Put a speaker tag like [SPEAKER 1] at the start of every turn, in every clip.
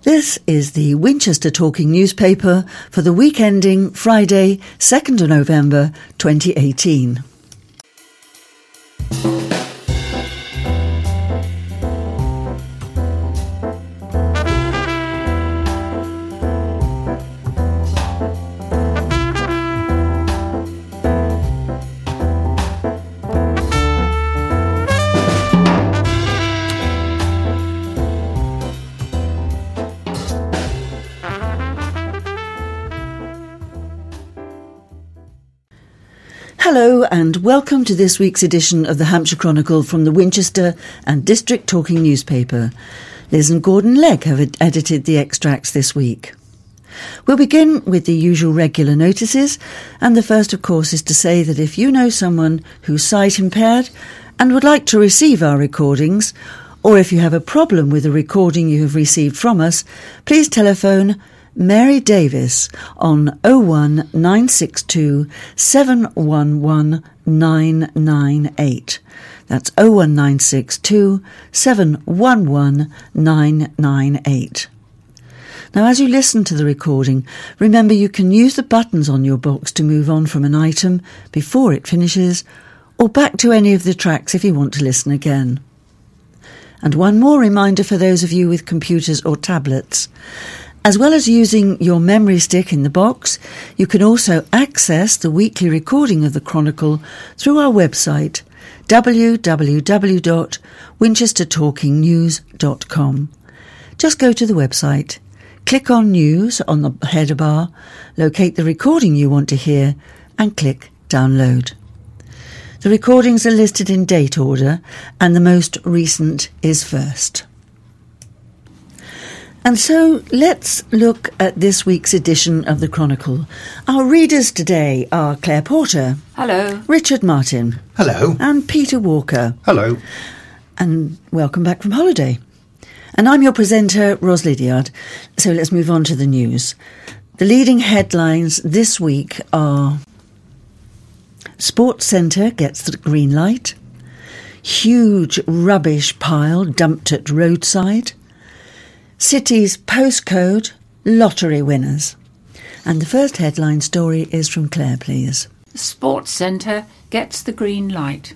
[SPEAKER 1] This is the Winchester Talking newspaper for the week ending Friday, 2nd of November 2018. Hello and welcome to this week's edition of the Hampshire Chronicle from the Winchester and District Talking newspaper. Liz and Gordon Legg have edited the extracts this week. We'll begin with the usual regular notices, and the first of course is to say that if you know someone who's sight impaired and would like to receive our recordings, or if you have a problem with a recording you have received from us, please telephone Mary Davis on 01962 711 998. That's 01962 711 998. Now, as you listen to the recording, remember you can use the buttons on your box to move on from an item before it finishes, or back to any of the tracks if you want to listen again. And one more reminder for those of you with computers or tablets. As well as using your memory stick in the box, you can also access the weekly recording of the Chronicle through our website, www.winchestertalkingnews.com. Just go to the website, click on News on the header bar, locate the recording you want to hear, and click Download. The recordings are listed in date order, and the most recent is first. And so let's look at this week's edition of the Chronicle. Our readers today are Claire Porter.
[SPEAKER 2] Hello.
[SPEAKER 1] Richard Martin.
[SPEAKER 3] Hello.
[SPEAKER 1] And Peter Walker.
[SPEAKER 3] Hello.
[SPEAKER 1] And welcome back from holiday. And I'm your presenter, Ros Lydiard. So let's move on to the news. The leading headlines this week are: Sports Centre gets the green light, huge rubbish pile dumped at roadside, City's postcode, lottery winners. And the first headline story is from Claire, please.
[SPEAKER 2] The Sports Centre gets the green light.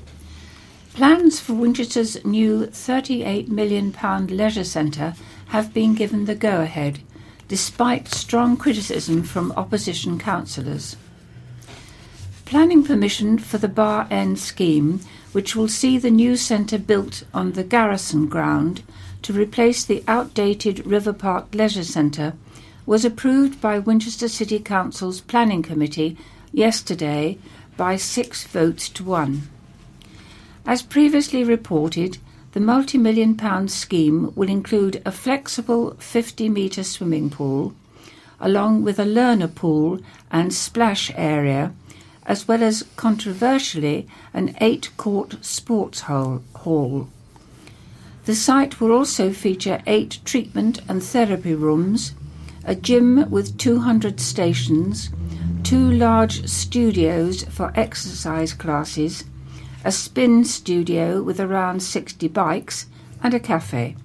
[SPEAKER 2] Plans for Winchester's new £38 million leisure centre have been given the go-ahead, despite strong criticism from opposition councillors. Planning permission for the Bar End scheme, which will see the new centre built on the Garrison ground to replace the outdated River Park Leisure Centre, was approved by Winchester City Council's Planning Committee yesterday by 6 votes to 1. As previously reported, the multi-million-pound scheme will include a flexible 50-metre swimming pool, along with a learner pool and splash area, as well as, controversially, an 8-court sports hall. The site will also feature 8 treatment and therapy rooms, a gym with 200 stations, 2 large studios for exercise classes, a spin studio with around 60 bikes, and a cafe.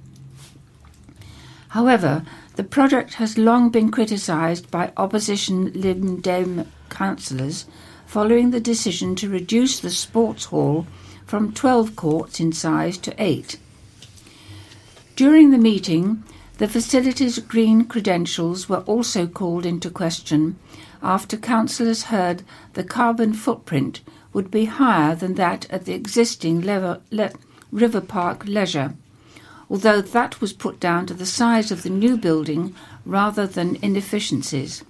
[SPEAKER 2] However, the project has long been criticised by opposition Lib Dem councillors following the decision to reduce the sports hall from 12 courts in size to 8. During the meeting, the facility's green credentials were also called into question after councillors heard the carbon footprint would be higher than that at the existing River Park Leisure, although that was put down to the size of the new building rather than inefficiencies.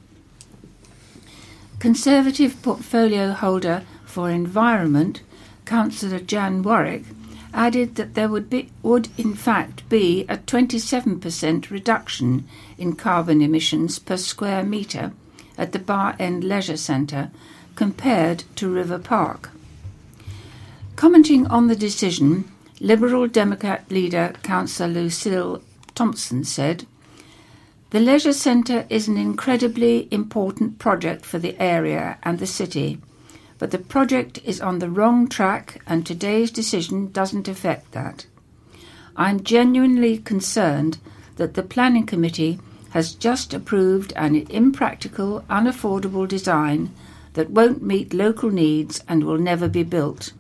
[SPEAKER 2] Conservative portfolio holder for Environment, Councillor Jan Warwick, added that there would in fact be a 27% reduction in carbon emissions per square metre at the Bar End Leisure Centre compared to River Park. Commenting on the decision, Liberal Democrat leader Councillor Lucille Thompson said, "The leisure centre is an incredibly important project for the area and the city, but the project is on the wrong track and today's decision doesn't affect that. I'm genuinely concerned that the Planning Committee has just approved an impractical, unaffordable design that won't meet local needs and will never be built.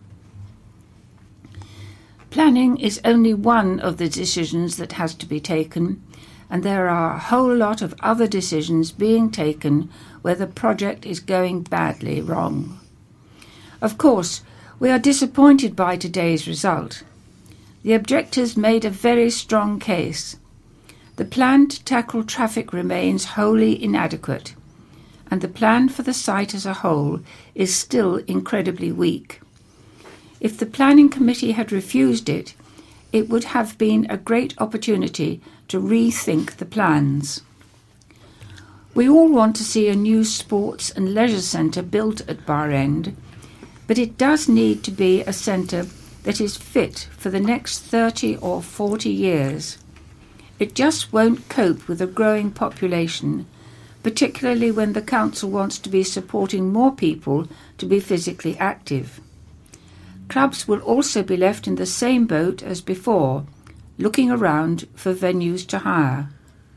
[SPEAKER 2] Planning is only one of the decisions that has to be taken, and there are a whole lot of other decisions being taken where the project is going badly wrong. Of course, we are disappointed by today's result. The objectors made a very strong case. The plan to tackle traffic remains wholly inadequate, and the plan for the site as a whole is still incredibly weak. If the Planning Committee had refused it, it would have been a great opportunity to rethink the plans. We all want to see a new sports and leisure centre built at Bar End, but it does need to be a centre that is fit for the next 30 or 40 years. It just won't cope with a growing population, particularly when the council wants to be supporting more people to be physically active. Clubs will also be left in the same boat as before, looking around for venues to hire.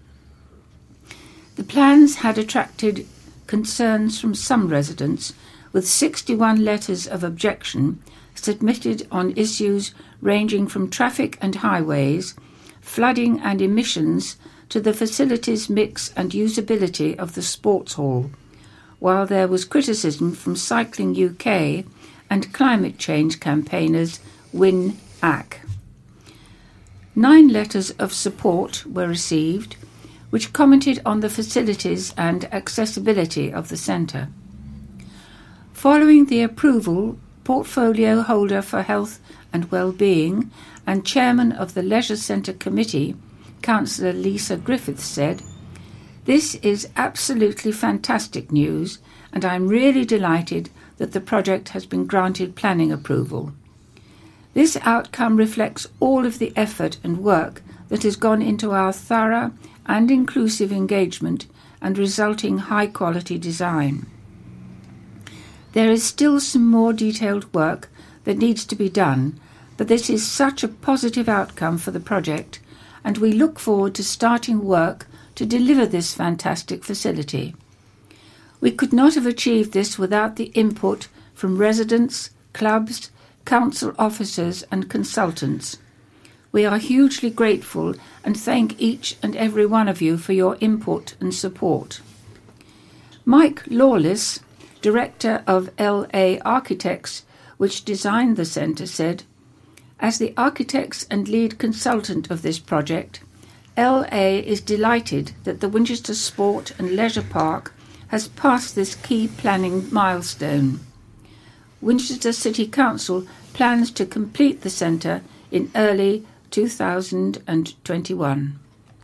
[SPEAKER 2] The plans had attracted concerns from some residents, with 61 letters of objection submitted on issues ranging from traffic and highways, flooding and emissions, to the facilities mix and usability of the sports hall, while there was criticism from Cycling UK and climate change campaigners Win AC. 9 letters of support were received, which commented on the facilities and accessibility of the centre. Following the approval, portfolio holder for health and well-being and chairman of the Leisure Centre Committee, Councillor Lisa Griffiths, said, "This is absolutely fantastic news, and I'm really delighted that the project has been granted planning approval. This outcome reflects all of the effort and work that has gone into our thorough and inclusive engagement and resulting high-quality design. There is still some more detailed work that needs to be done, but this is such a positive outcome for the project, and we look forward to starting work to deliver this fantastic facility. We could not have achieved this without the input from residents, clubs, council officers and consultants. We are hugely grateful and thank each and every one of you for your input and support." Mike Lawless, director of LA Architects, which designed the centre, said, "As the architects and lead consultant of this project, LA is delighted that the Winchester Sport and Leisure Park has passed this key planning milestone. Winchester City Council plans to complete the centre in early 2021.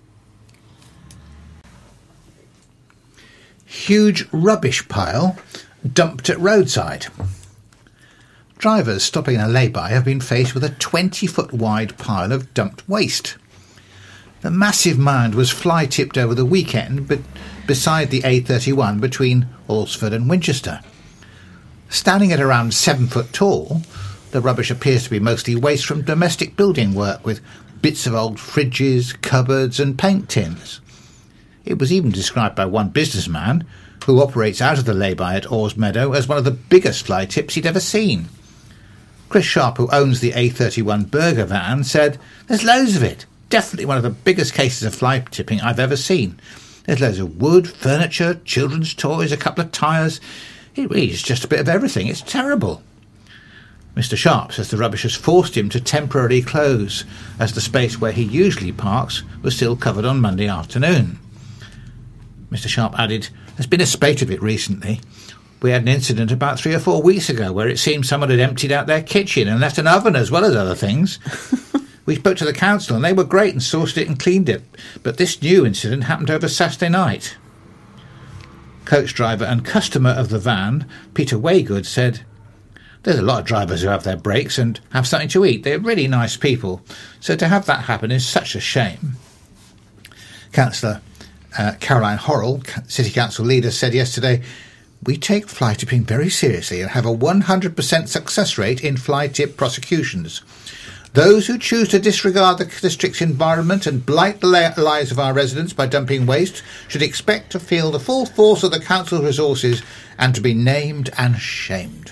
[SPEAKER 3] Huge rubbish pile dumped at roadside. Drivers stopping in a lay-by have been faced with a 20-foot wide pile of dumped waste. The massive mound was fly-tipped over the weekend beside the A31 between Alresford and Winchester. Standing at around 7 foot tall, the rubbish appears to be mostly waste from domestic building work, with bits of old fridges, cupboards and paint tins. It was even described by one businessman, who operates out of the lay-by at Ors Meadow, as one of the biggest fly tips he'd ever seen. Chris Sharp, who owns the A31 burger van, said, "There's loads of it. Definitely one of the biggest cases of fly tipping I've ever seen. There's loads of wood, furniture, children's toys, a couple of tyres. It really is just a bit of everything. It's terrible." Mr. Sharp says the rubbish has forced him to temporarily close, as the space where he usually parks was still covered on Monday afternoon. Mr. Sharp added, "There's been a spate of it recently. We had an incident about 3 or 4 weeks ago where it seemed someone had emptied out their kitchen and left an oven as well as other things. We spoke to the council and they were great and sourced it and cleaned it, but this new incident happened over Saturday night." Coach driver and customer of the van, Peter Waygood, said, "There's a lot of drivers who have their breaks and have something to eat. They're really nice people, so to have that happen is such a shame." Councillor Caroline Horrell, City Council leader, said yesterday, "We take fly tipping very seriously and have a 100% success rate in fly tip prosecutions. Those who choose to disregard the district's environment and blight the lives of our residents by dumping waste should expect to feel the full force of the council's resources and to be named and shamed.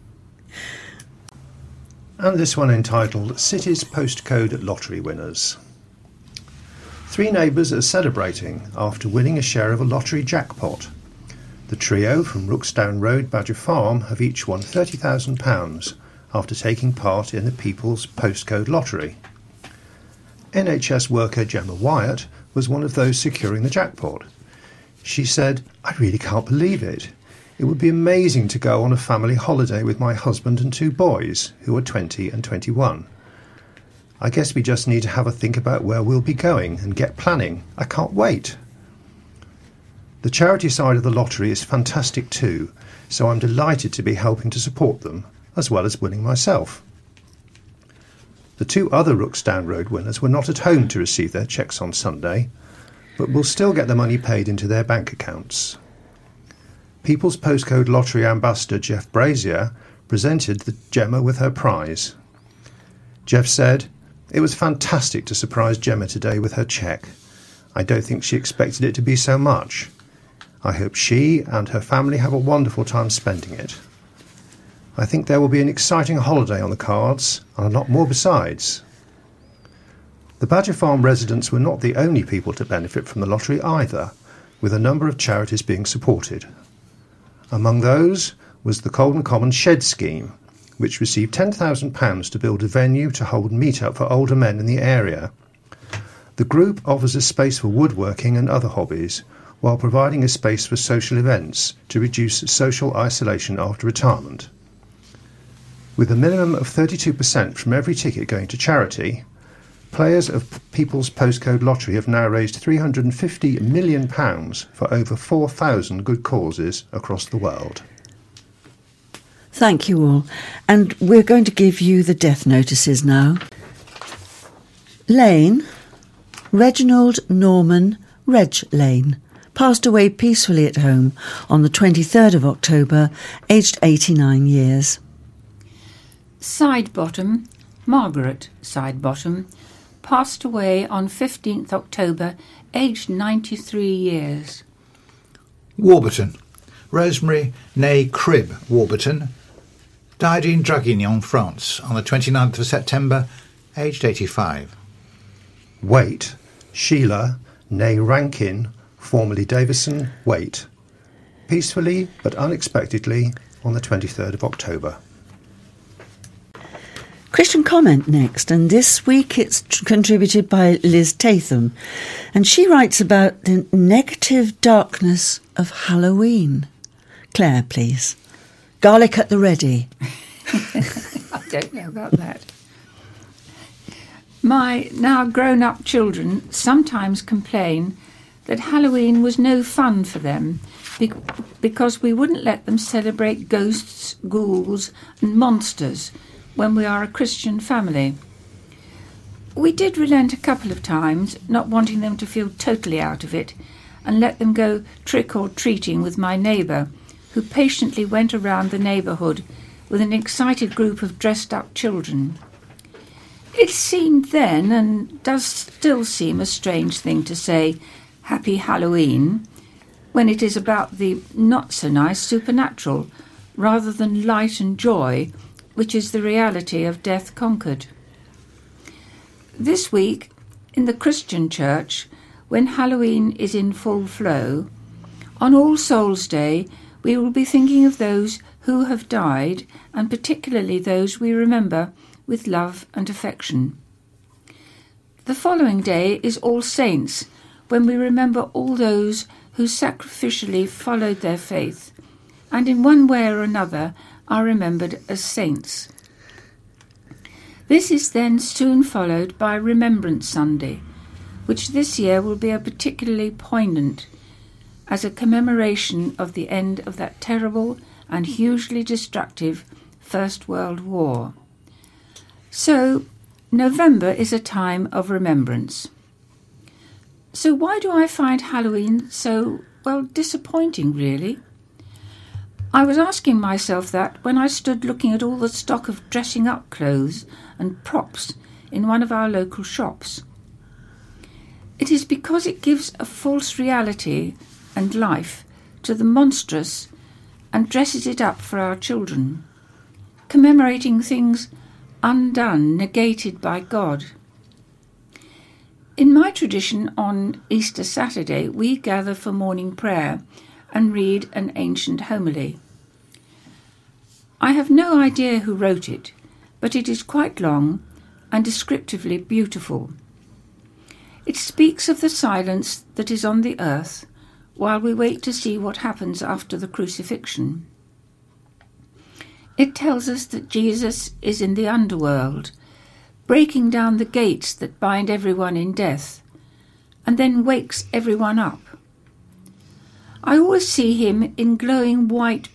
[SPEAKER 4] And this one entitled City's Postcode Lottery Winners. 3 neighbours are celebrating after winning a share of a lottery jackpot. The trio from Rooksdown Road, Badger Farm have each won £30,000 after taking part in the People's Postcode Lottery. NHS worker Gemma Wyatt was one of those securing the jackpot. She said, "I really can't believe it. It would be amazing to go on a family holiday with my husband and 2 boys, who are 20 and 21. I guess we just need to have a think about where we'll be going and get planning. I can't wait." The charity side of the lottery is fantastic too, so I'm delighted to be helping to support them, as well as winning myself. The 2 other Rooksdown Road winners were not at home to receive their cheques on Sunday, but will still get the money paid into their bank accounts. People's Postcode Lottery Ambassador Jeff Brazier presented Gemma with her prize. Jeff said, "It was fantastic to surprise Gemma today with her cheque. I don't think she expected it to be so much. I hope she and her family have a wonderful time spending it. I think there will be an exciting holiday on the cards, and a lot more besides." The Badger Farm residents were not the only people to benefit from the lottery either, with a number of charities being supported. Among those was the Colden Common Shed Scheme, which received £10,000 to build a venue to hold meet-up for older men in the area. The group offers a space for woodworking and other hobbies, while providing a space for social events to reduce social isolation after retirement. With a minimum of 32% from every ticket going to charity, players of People's Postcode Lottery have now raised £350 million for over 4,000 good causes across the world.
[SPEAKER 1] Thank you all. And we're going to give you the death notices now. Lane, Reginald Norman Reg Lane, passed away peacefully at home on the 23rd of October, aged 89 years.
[SPEAKER 2] Sidebottom, Margaret Sidebottom, passed away on 15th October, aged 93 years.
[SPEAKER 3] Warburton, Rosemary née Cribb Warburton, died in Draguignan, France, on the 29th of September, aged 85.
[SPEAKER 4] Waite, Sheila née Rankin, formerly Davison Waite, peacefully but unexpectedly on the 23rd of October.
[SPEAKER 1] Christian comment next, and this week it's contributed by Liz Tatham, and she writes about the negative darkness of Halloween. Claire, please. Garlic at the ready.
[SPEAKER 2] I don't know about that. My now grown-up children sometimes complain that Halloween was no fun for them because we wouldn't let them celebrate ghosts, ghouls and monsters when we are a Christian family. We did relent a couple of times, not wanting them to feel totally out of it, and let them go trick-or-treating with my neighbour, who patiently went around the neighbourhood with an excited group of dressed-up children. It seemed then, and does still seem, a strange thing to say, Happy Halloween, when it is about the not-so-nice supernatural, rather than light and joy, which is the reality of death conquered. This week, in the Christian Church, when Halloween is in full flow, on All Souls' Day, we will be thinking of those who have died, and particularly those we remember with love and affection. The following day is All Saints, when we remember all those who sacrificially followed their faith, and in one way or another are remembered as saints. This is then soon followed by Remembrance Sunday, which this year will be a particularly poignant, as a commemoration of the end of that terrible and hugely destructive First World War. So, November is a time of remembrance. So why do I find Halloween so, disappointing, really? I was asking myself that when I stood looking at all the stock of dressing up clothes and props in one of our local shops. It is because it gives a false reality and life to the monstrous and dresses it up for our children, commemorating things undone, negated by God. In my tradition, on Easter Saturday, we gather for morning prayer and read an ancient homily. I have no idea who wrote it, but it is quite long and descriptively beautiful. It speaks of the silence that is on the earth while we wait to see what happens after the crucifixion. It tells us that Jesus is in the underworld, breaking down the gates that bind everyone in death, and then wakes everyone up. I always see him in glowing white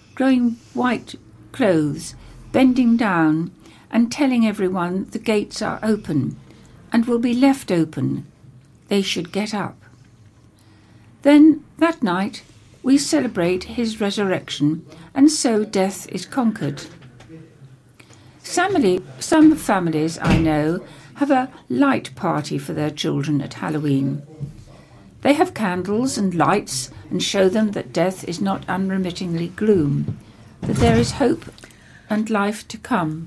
[SPEAKER 2] clothes, bending down and telling everyone the gates are open and will be left open. They should get up. Then, that night, we celebrate his resurrection, and so death is conquered. Some families I know have a light party for their children at Halloween. They have candles and lights and show them that death is not unremittingly gloom, that there is hope and life to come.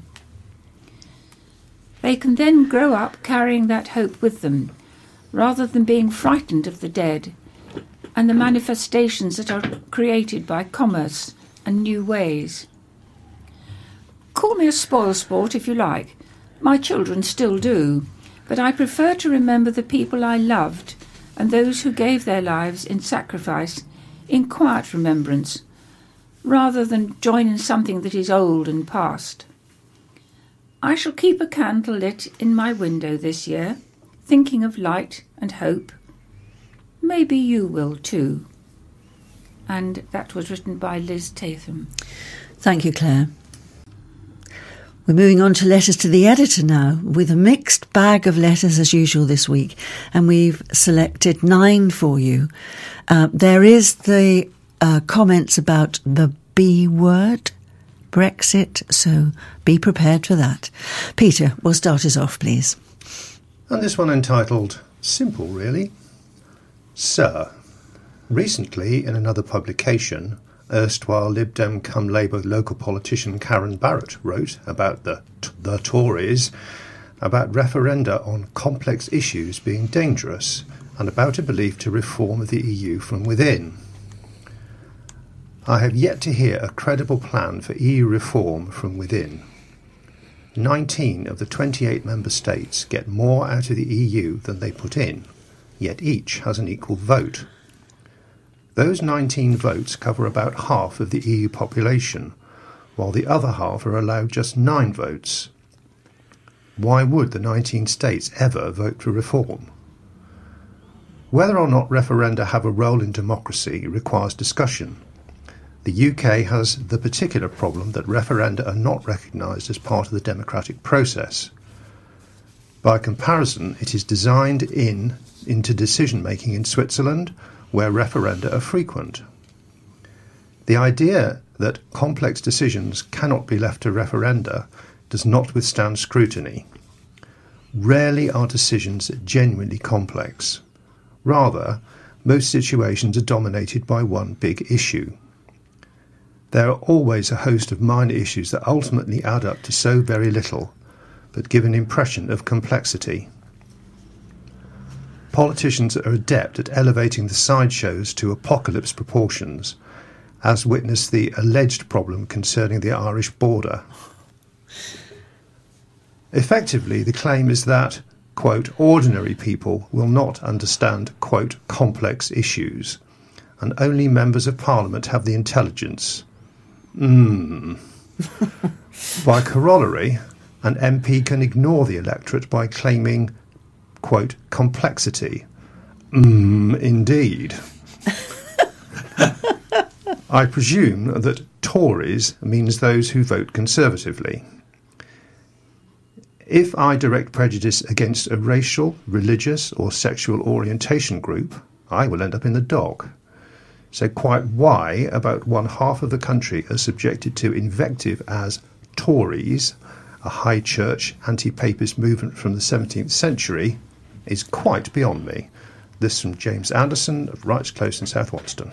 [SPEAKER 2] They can then grow up carrying that hope with them, rather than being frightened of the dead and the manifestations that are created by commerce and new ways. Call me a spoilsport if you like. My children still do, but I prefer to remember the people I loved and those who gave their lives in sacrifice in quiet remembrance, rather than join in something that is old and past. I shall keep a candle lit in my window this year, thinking of light and hope. Maybe you will too. And that was written by Liz Tatham.
[SPEAKER 1] Thank you, Claire. We're moving on to letters to the editor now, with a mixed bag of letters as usual this week, and we've selected 9 for you. There is the comments about the B word, Brexit, so be prepared for that. Peter, will start us off, please.
[SPEAKER 4] And this one entitled, Simple Really. Sir, recently in another publication, erstwhile Lib Dem cum Labour local politician Karen Barrett wrote about the Tories, about referenda on complex issues being dangerous, and about a belief to reform the EU from within. I have yet to hear a credible plan for EU reform from within. 19 of the 28 member states get more out of the EU than they put in, yet each has an equal vote. Those 19 votes cover about half of the EU population, while the other half are allowed just 9 votes. Why would the 19 states ever vote for reform? Whether or not referenda have a role in democracy requires discussion. The UK has the particular problem that referenda are not recognised as part of the democratic process. By comparison, it is designed into decision-making in Switzerland, where referenda are frequent. The idea that complex decisions cannot be left to referenda does not withstand scrutiny. Rarely are decisions genuinely complex. Rather, most situations are dominated by one big issue. There are always a host of minor issues that ultimately add up to so very little, but give an impression of complexity. Politicians are adept at elevating the sideshows to apocalypse proportions, as witness the alleged problem concerning the Irish border. Effectively, the claim is that, quote, ordinary people will not understand, quote, complex issues, and only members of Parliament have the intelligence. By corollary, an MP can ignore the electorate by claiming, quote, complexity. Indeed. I presume that Tories means those who vote conservatively. If I direct prejudice against a racial, religious or sexual orientation group, I will end up in the dock. So quite why about one half of the country are subjected to invective as Tories a high church anti-papist movement from the 17th century, is quite beyond me. This from James Anderson of Wrights Close in South Wonston.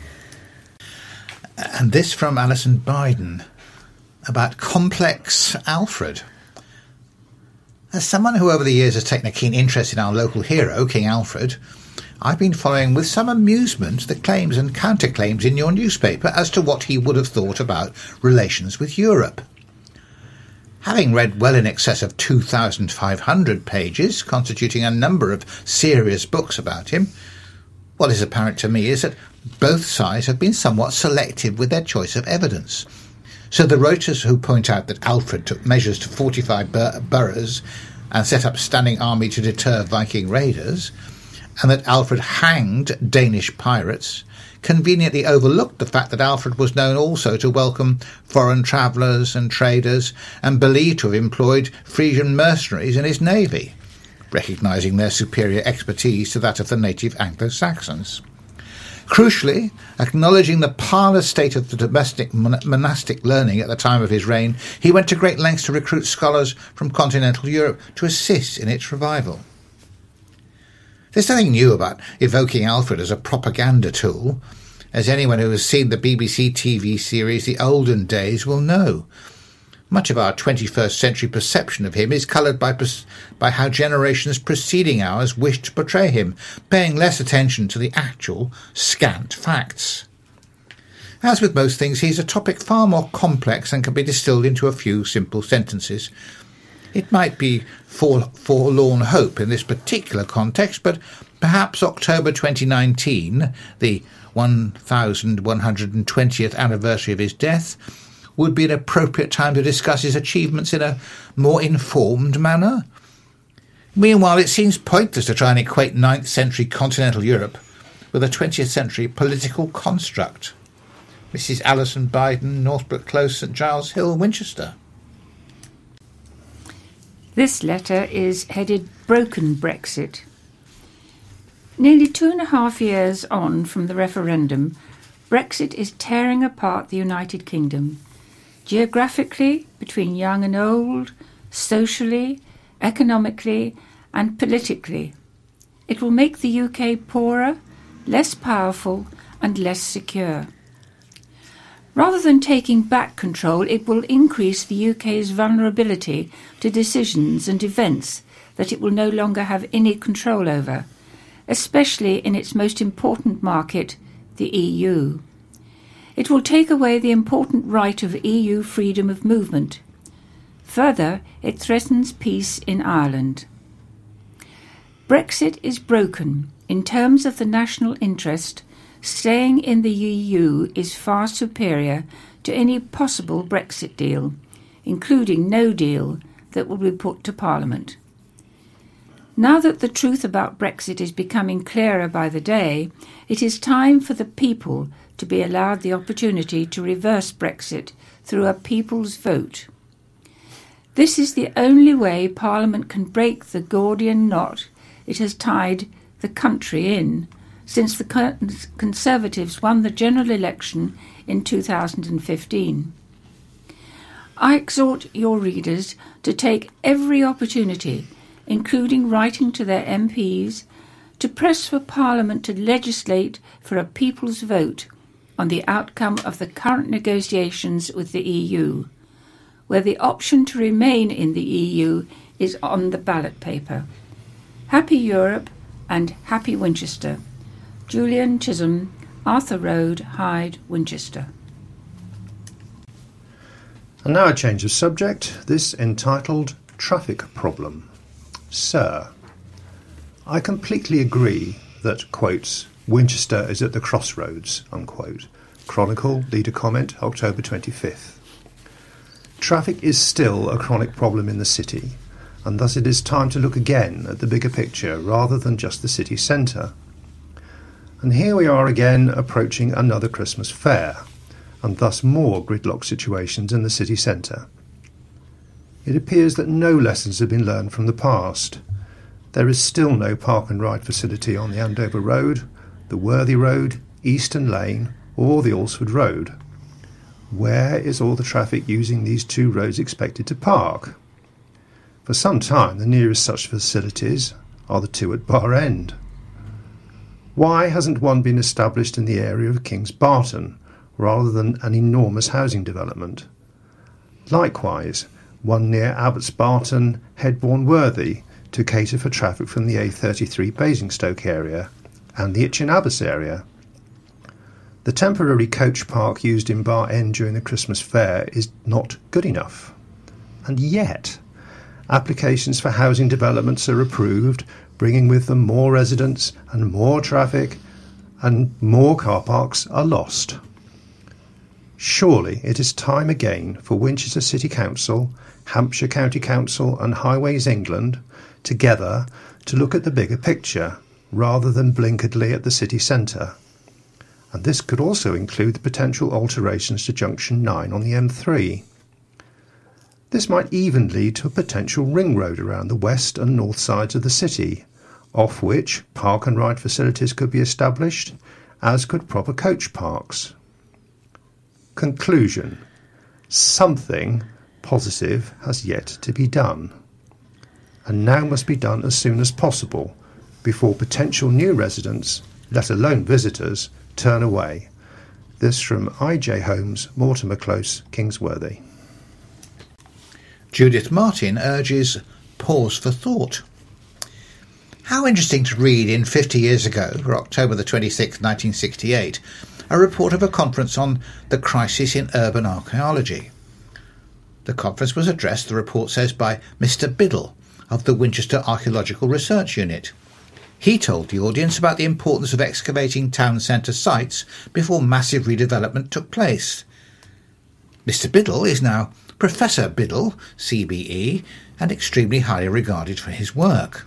[SPEAKER 3] And this from Alison Biden about Complex Alfred. As someone who over the years has taken a keen interest in our local hero, King Alfred, I've been following with some amusement the claims and counterclaims in your newspaper as to what he would have thought about relations with Europe. Having read well in excess of 2,500 pages, constituting a number of serious books about him, what is apparent to me is that both sides have been somewhat selective with their choice of evidence. So the writers who point out that Alfred took measures to fortify boroughs and set up standing army to deter Viking raiders, and that Alfred hanged Danish pirates, conveniently overlooked the fact that Alfred was known also to welcome foreign travellers and traders and believed to have employed Frisian mercenaries in his navy, recognising their superior expertise to that of the native Anglo-Saxons. Crucially, acknowledging the parlous state of the domestic monastic learning at the time of his reign, he went to great lengths to recruit scholars from continental Europe to assist in its revival. There's nothing new about evoking Alfred as a propaganda tool, as anyone who has seen the BBC TV series The Olden Days will know. Much of our 21st century perception of him is coloured by how generations preceding ours wished to portray him, paying less attention to the actual scant facts. As with most things, he's a topic far more complex than can be distilled into a few simple sentences. It might be forlorn hope in this particular context, but perhaps October 2019, the 1120th anniversary of his death, would be an appropriate time to discuss his achievements in a more informed manner. Meanwhile, it seems pointless to try and equate 9th century continental Europe with a 20th century political construct. Mrs. Alison Biden, Northbrook Close, St Giles Hill, Winchester.
[SPEAKER 2] This letter is headed Broken Brexit. Nearly 2.5 years on from the referendum, Brexit is tearing apart the United Kingdom. Geographically, between young and old, socially, economically and politically. It will make the UK poorer, less powerful and less secure. Rather than taking back control, it will increase the UK's vulnerability to decisions and events that it will no longer have any control over, especially in its most important market, the EU. It will take away the important right of EU freedom of movement. Further, it threatens peace in Ireland. Brexit is broken. In terms of the national interest, staying in the EU is far superior to any possible Brexit deal, including no deal that will be put to Parliament. Now that the truth about Brexit is becoming clearer by the day, it is time for the people to be allowed the opportunity to reverse Brexit through a people's vote. This is the only way Parliament can break the Gordian knot it has tied the country in since the Conservatives won the general election in 2015. I exhort your readers to take every opportunity, including writing to their MPs, to press for Parliament to legislate for a people's vote on the outcome of the current negotiations with the EU, where the option to remain in the EU is on the ballot paper. Happy Europe and happy Winchester. Julian Chisholm, Arthur Road, Hyde, Winchester.
[SPEAKER 4] And now a change of subject, this entitled Traffic Problem. Sir, I completely agree that, quotes, Winchester is at the crossroads, unquote. Chronicle, leader comment, October 25th. Traffic is still a chronic problem in the city, and thus it is time to look again at the bigger picture rather than just the city centre. And here we are again approaching another Christmas fair, and thus more gridlock situations in the city centre. It appears that no lessons have been learned from the past. There is still no park and ride facility on the Andover Road, the Worthy Road, Eastern Lane or the Alresford Road. Where is all the traffic using these two roads expected to park? For some time, the nearest such facilities are the two at Bar End. Why hasn't one been established in the area of Kings Barton, rather than an enormous housing development? Likewise, one near Abbots Barton, Headbourne Worthy, to cater for traffic from the A33 Basingstoke area and the Itchen Abbas area. The temporary coach park used in Bar End during the Christmas fair is not good enough. And yet, applications for housing developments are approved, bringing with them more residents and more traffic, and more car parks are lost. Surely it is time again for Winchester City Council, Hampshire County Council and Highways England together to look at the bigger picture rather than blinkeredly at the city centre. And this could also include the potential alterations to Junction 9 on the M3. This might even lead to a potential ring road around the west and north sides of the city, off which park and ride facilities could be established, as could proper coach parks. Conclusion: something positive has yet to be done, and now must be done as soon as possible before potential new residents, let alone visitors, turn away. This from I.J. Holmes, Mortimer Close, Kingsworthy.
[SPEAKER 3] Judith Martin urges pause for thought. How interesting to read in 50 years ago, or October the 26th, 1968, a report of a conference on the crisis in urban archaeology. The conference was addressed, the report says, by Mr. Biddle of the Winchester Archaeological Research Unit. He told the audience about the importance of excavating town centre sites before massive redevelopment took place. Mr. Biddle is now Professor Biddle, CBE, and extremely highly regarded for his work.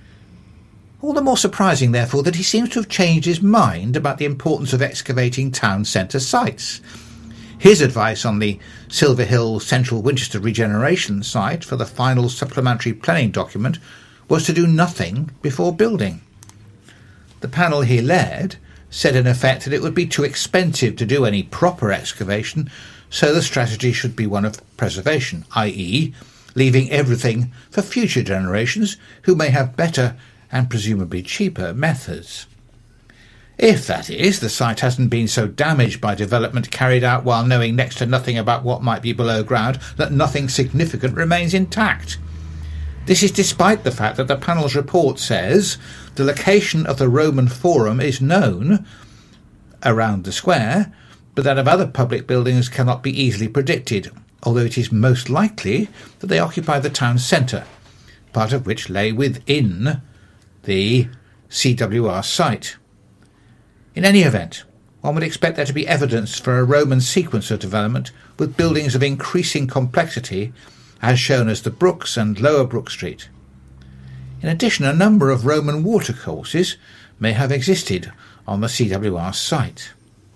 [SPEAKER 3] All the more surprising, therefore, that he seems to have changed his mind about the importance of excavating town centre sites. His advice on the Silver Hill Central Winchester regeneration site for the final supplementary planning document was to do nothing before building. The panel he led said in effect that it would be too expensive to do any proper excavation, so the strategy should be one of preservation, i.e., leaving everything for future generations who may have better and presumably cheaper methods. If, that is, the site hasn't been so damaged by development carried out while knowing next to nothing about what might be below ground that nothing significant remains intact. This is despite the fact that the panel's report says the location of the Roman Forum is known around the square, but that of other public buildings cannot be easily predicted, although it is most likely that they occupy the town centre, part of which lay within the CWR site. In any event, one would expect there to be evidence for a Roman sequence of development with buildings of increasing complexity, as shown as the Brooks and Lower Brook Street. In addition, a number of Roman watercourses may have existed on the CWR site.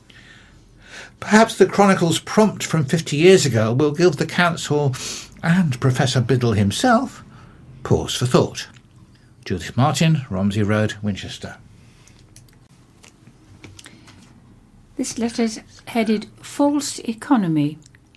[SPEAKER 3] Perhaps the Chronicle's prompt from 50 years ago will give the Council and Professor Biddle himself pause for thought. Judith Martin, Romsey Road, Winchester.
[SPEAKER 2] This letter's headed False Economy.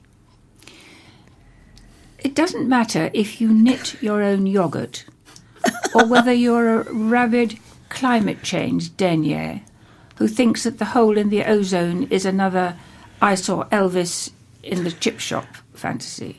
[SPEAKER 2] It doesn't matter if you knit your own yoghurt or whether you're a rabid climate change denier who thinks that the hole in the ozone is another I saw Elvis in the chip shop fantasy.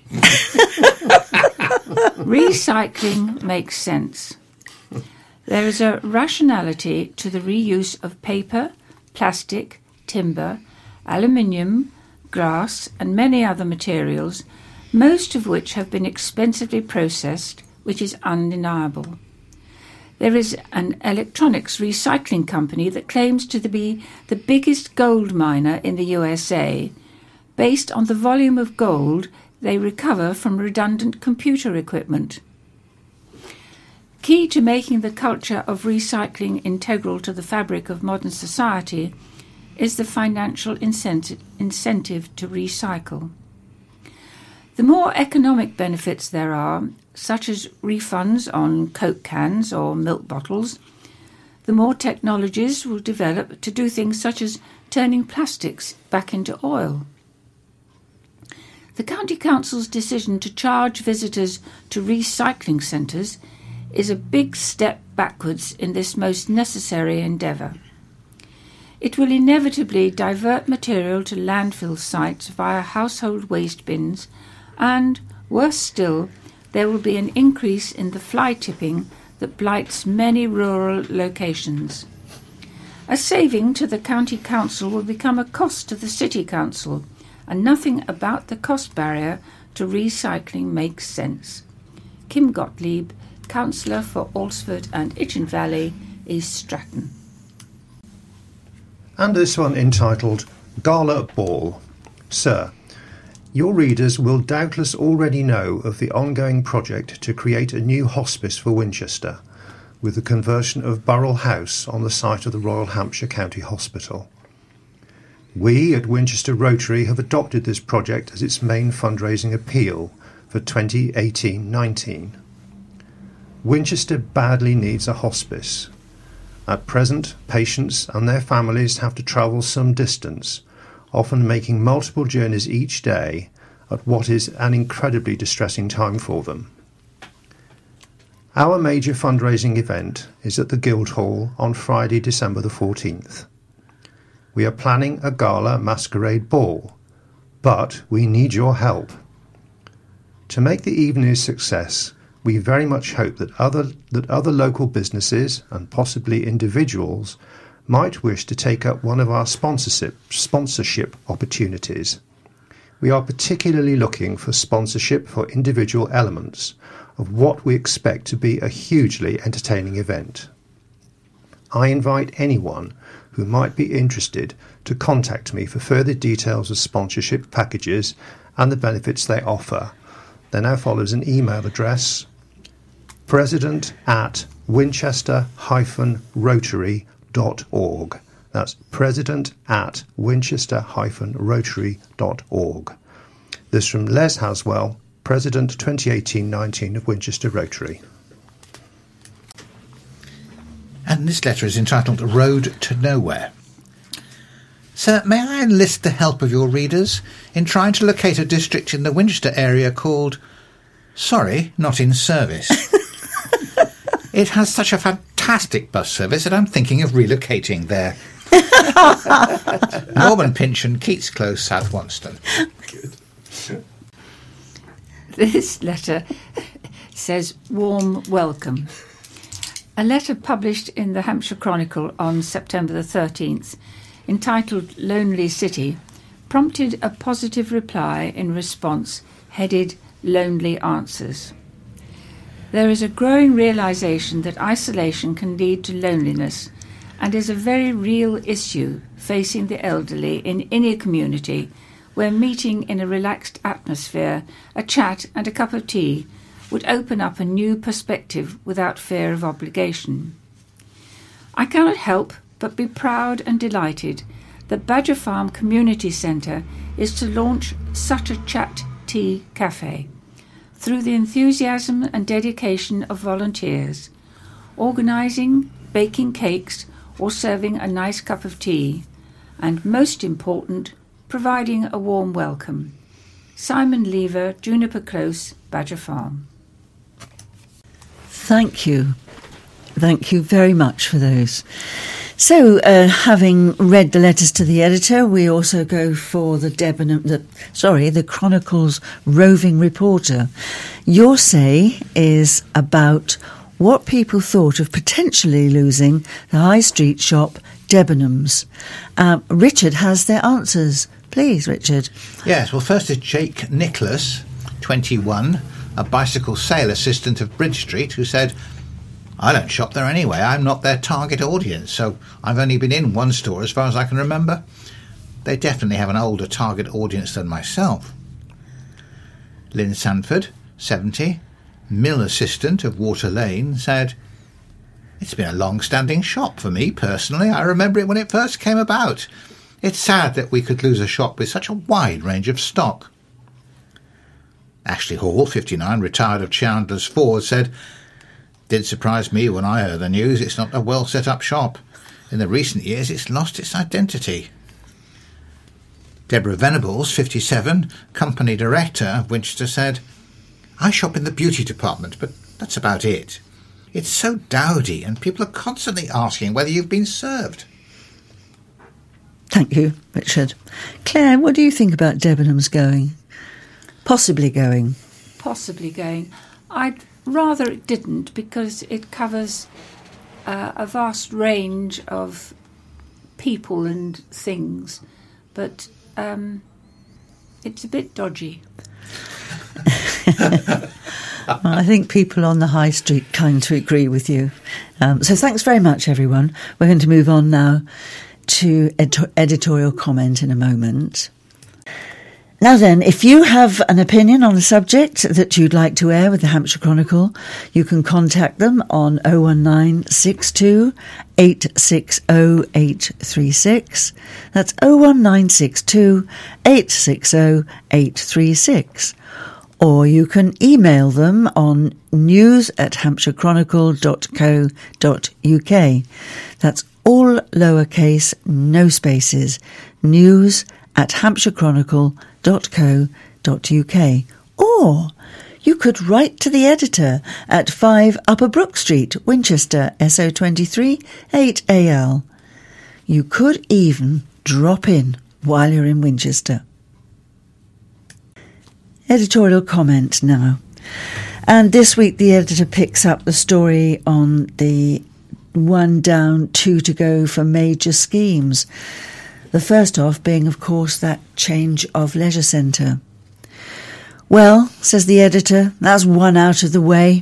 [SPEAKER 2] Recycling makes sense. There is a rationality to the reuse of paper, plastic, timber, aluminium, glass and many other materials, most of which have been expensively processed, which is undeniable. There is an electronics recycling company that claims to be the biggest gold miner in the USA, based on the volume of gold they recover from redundant computer equipment. Key to making the culture of recycling integral to the fabric of modern society is the financial incentive to recycle. The more economic benefits there are, such as refunds on Coke cans or milk bottles, the more technologies will develop to do things such as turning plastics back into oil. The County Council's decision to charge visitors to recycling centres is a big step backwards in this most necessary endeavour. It will inevitably divert material to landfill sites via household waste bins, and, worse still, there will be an increase in the fly tipping that blights many rural locations. A saving to the County Council will become a cost to the City Council, and nothing about the cost barrier to recycling makes sense. Kim Gottlieb, Councillor for Alresford and Itchen Valley, East Stratton.
[SPEAKER 4] And this one entitled Gala Ball. Sir, your readers will doubtless already know of the ongoing project to create a new hospice for Winchester, with the conversion of Burrell House on the site of the Royal Hampshire County Hospital. We at Winchester Rotary have adopted this project as its main fundraising appeal for 2018-19. Winchester badly needs a hospice. At present, patients and their families have to travel some distance, often making multiple journeys each day at what is an incredibly distressing time for them. Our major fundraising event is at the Guildhall on Friday, December the 14th. We are planning a gala masquerade ball, but we need your help. To make the evening a success, we very much hope that other local businesses and possibly individuals might wish to take up one of our sponsorship opportunities. We are particularly looking for sponsorship for individual elements of what we expect to be a hugely entertaining event. I invite anyone who might be interested to contact me for further details of sponsorship packages and the benefits they offer. There now follows an email address: president@winchester-rotary.org. That's president@winchester-rotary.org. This from Les Haswell, President 2018-19 of Winchester Rotary.
[SPEAKER 3] And this letter is entitled Road to Nowhere. Sir, may I enlist the help of your readers in trying to locate a district in the Winchester area called... Sorry, not in service. It has such a fantastic bus service that I'm thinking of relocating there. Norman Pinch, Keats Close, South Wonston.
[SPEAKER 2] This letter says warm welcome. A letter published in the Hampshire Chronicle on September the 13th, entitled Lonely City, prompted a positive reply in response headed Lonely Answers. There is a growing realisation that isolation can lead to loneliness and is a very real issue facing the elderly in any community where meeting in a relaxed atmosphere, a chat and a cup of tea would open up a new perspective without fear of obligation. I cannot help but be proud and delighted that Badger Farm Community Centre is to launch such a chat tea cafe through the enthusiasm and dedication of volunteers, organising, baking cakes or serving a nice cup of tea, and most important, providing a warm welcome. Simon Lever, Juniper Close, Badger Farm.
[SPEAKER 1] Thank you. Thank you very much for those. So, having read the letters to the editor, we also go for the Chronicle's roving reporter. Your say is about what people thought of potentially losing the high street shop Debenhams. Richard has their answers. Please, Richard.
[SPEAKER 3] Yes, well, first is Jake Nicholas, 21, a bicycle sale assistant of Bridge Street, who said, I don't shop there anyway. I'm not their target audience, so I've only been in one store as far as I can remember. They definitely have an older target audience than myself. Lynn Sanford, 70, mill assistant of Water Lane, said, It's been a long-standing shop for me, personally. I remember it when it first came about. It's sad that we could lose a shop with such a wide range of stock. Ashley Hall, 59, retired of Chandler's Ford, said, Did surprise me when I heard the news. It's not a well-set-up shop. In the recent years, it's lost its identity. Deborah Venables, 57, company director of Winchester, said, "I shop in the beauty department, but that's about it. It's so dowdy and people are constantly asking whether you've been served."
[SPEAKER 1] Thank you, Richard. Claire, what do you think about Debenhams going? Possibly going.
[SPEAKER 2] Possibly going. I'd rather it didn't, because it covers a vast range of people and things, but it's a bit dodgy.
[SPEAKER 1] Well, I think people on the high street kind to agree with you. So thanks very much, everyone. We're going to move on now to editorial comment in a moment. Now then, if you have an opinion on a subject that you'd like to air with the Hampshire Chronicle, you can contact them on 01962 860 836. That's 01962 860 836. Or you can email them on news@hampshirechronicle.co.uk. That's all lowercase, no spaces. news@hampshirechronicle.co.uk. Or you could write to the editor at 5 Upper Brook Street, Winchester, SO23 8AL. You could even drop in while you're in Winchester. Editorial comment now. And this week the editor picks up the story on the 1 down, 2 to go for major schemes. The first off being, of course, that change of leisure centre. Well, says the editor, that's one out of the way.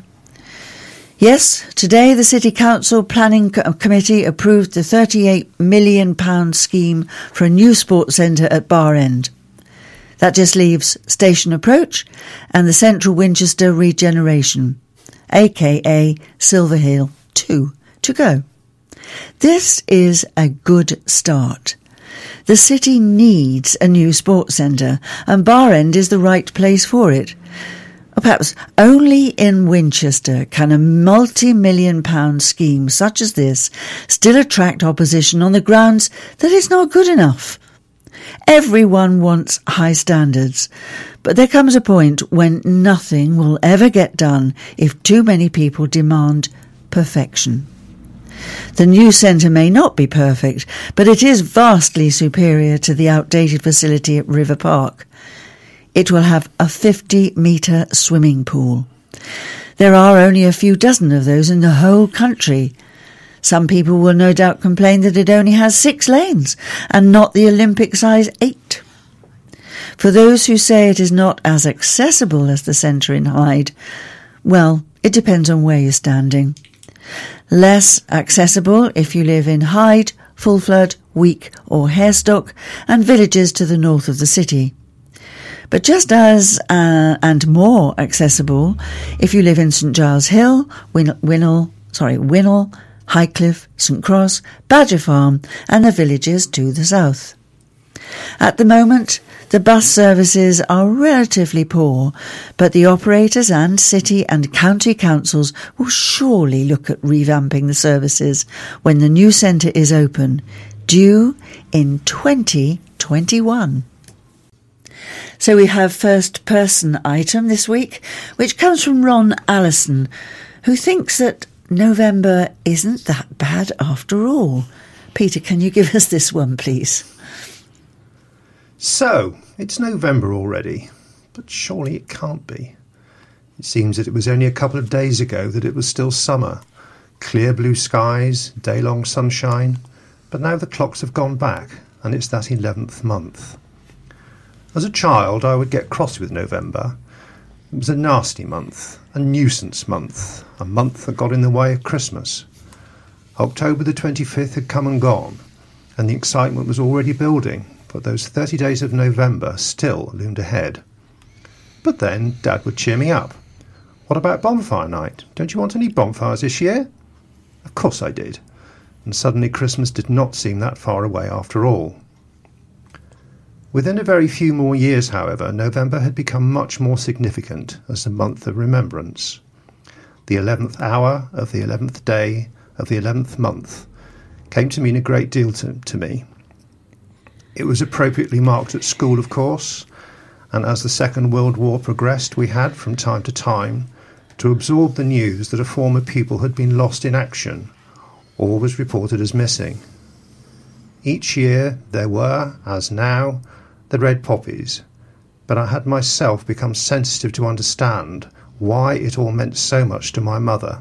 [SPEAKER 1] Yes, today the City Council Planning Committee approved the £38 million scheme for a new sports centre at Bar End. That just leaves Station Approach and the Central Winchester Regeneration, aka Silver Hill 2, to go. This is a good start. The city needs a new sports centre, and Bar End is the right place for it. Or perhaps only in Winchester can a multi-million-pound scheme such as this still attract opposition on the grounds that it's not good enough. Everyone wants high standards, but there comes a point when nothing will ever get done if too many people demand perfection. The new centre may not be perfect, but it is vastly superior to the outdated facility at River Park. It will have a 50-metre swimming pool. There are only a few dozen of those in the whole country. Some people will no doubt complain that it only has 6 lanes and not the Olympic size 8. For those who say it is not as accessible as the centre in Hyde, well, it depends on where you're standing. Less accessible if you live in Hyde, Fulford, Week or Harestock and villages to the north of the city. But just as and more accessible if you live in St Giles Hill, Winnell, Highcliffe, St Cross, Badger Farm and the villages to the south. At the moment, the bus services are relatively poor, but the operators and city and county councils will surely look at revamping the services when the new centre is open, due in 2021. So we have first person item this week, which comes from Ron Allison, who thinks that November isn't that bad after all. Peter, can you give us this one, please?
[SPEAKER 4] So, it's November already, but surely it can't be. It seems that it was only a couple of days ago that it was still summer. Clear blue skies, day-long sunshine, but now the clocks have gone back and it's that 11th month. As a child, I would get cross with November. It was a nasty month, a nuisance month, a month that got in the way of Christmas. October the 25th had come and gone, and the excitement was already building, but those 30 days of November still loomed ahead. But then Dad would cheer me up. What about bonfire night? Don't you want any bonfires this year? Of course I did, and suddenly Christmas did not seem that far away after all. Within a very few more years, however, November had become much more significant as a month of remembrance. The 11th hour of the 11th day of the 11th month came to mean a great deal to me. It was appropriately marked at school, of course, and as the Second World War progressed, we had, from time to time, to absorb the news that a former pupil had been lost in action or was reported as missing. Each year there were, as now, the red poppies, but I had myself become sensitive to understand why it all meant so much to my mother.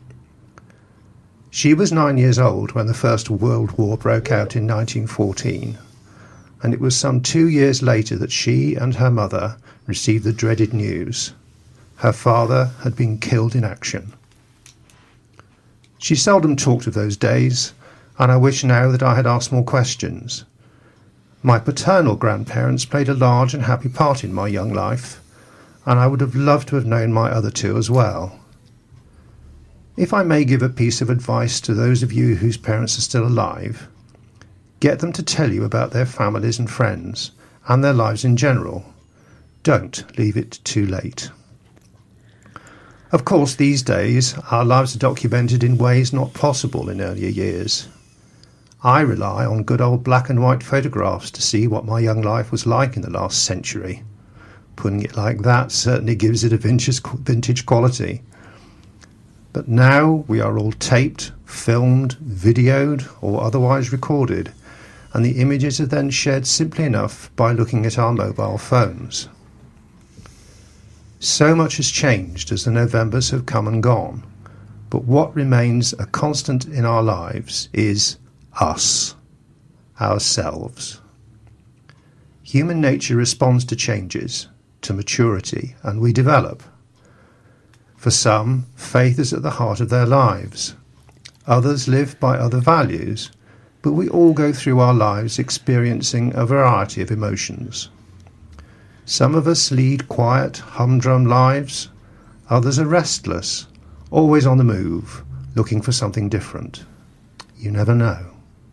[SPEAKER 4] She was 9 years old when the First World War broke out in 1914, and it was some 2 years later that she and her mother received the dreaded news. Her father had been killed in action. She seldom talked of those days, and I wish now that I had asked more questions. My paternal grandparents played a large and happy part in my young life, and I would have loved to have known my other two as well. If I may give a piece of advice to those of you whose parents are still alive, get them to tell you about their families and friends, and their lives in general. Don't leave it too late. Of course, these days, our lives are documented in ways not possible in earlier years. I rely on good old black and white photographs to see what my young life was like in the last century. Putting it like that certainly gives it a vintage quality. But now we are all taped, filmed, videoed, or otherwise recorded, and the images are then shared simply enough by looking at our mobile phones. So much has changed as the Novembers have come and gone, but what remains a constant in our lives is us, ourselves. Human nature responds to changes, to maturity, and we develop. For some, faith is at the heart of their lives. Others live by other values, but we all go through our lives experiencing a variety of emotions. Some of us lead quiet, humdrum lives. Others are restless, always on the move, looking for something different. You never know.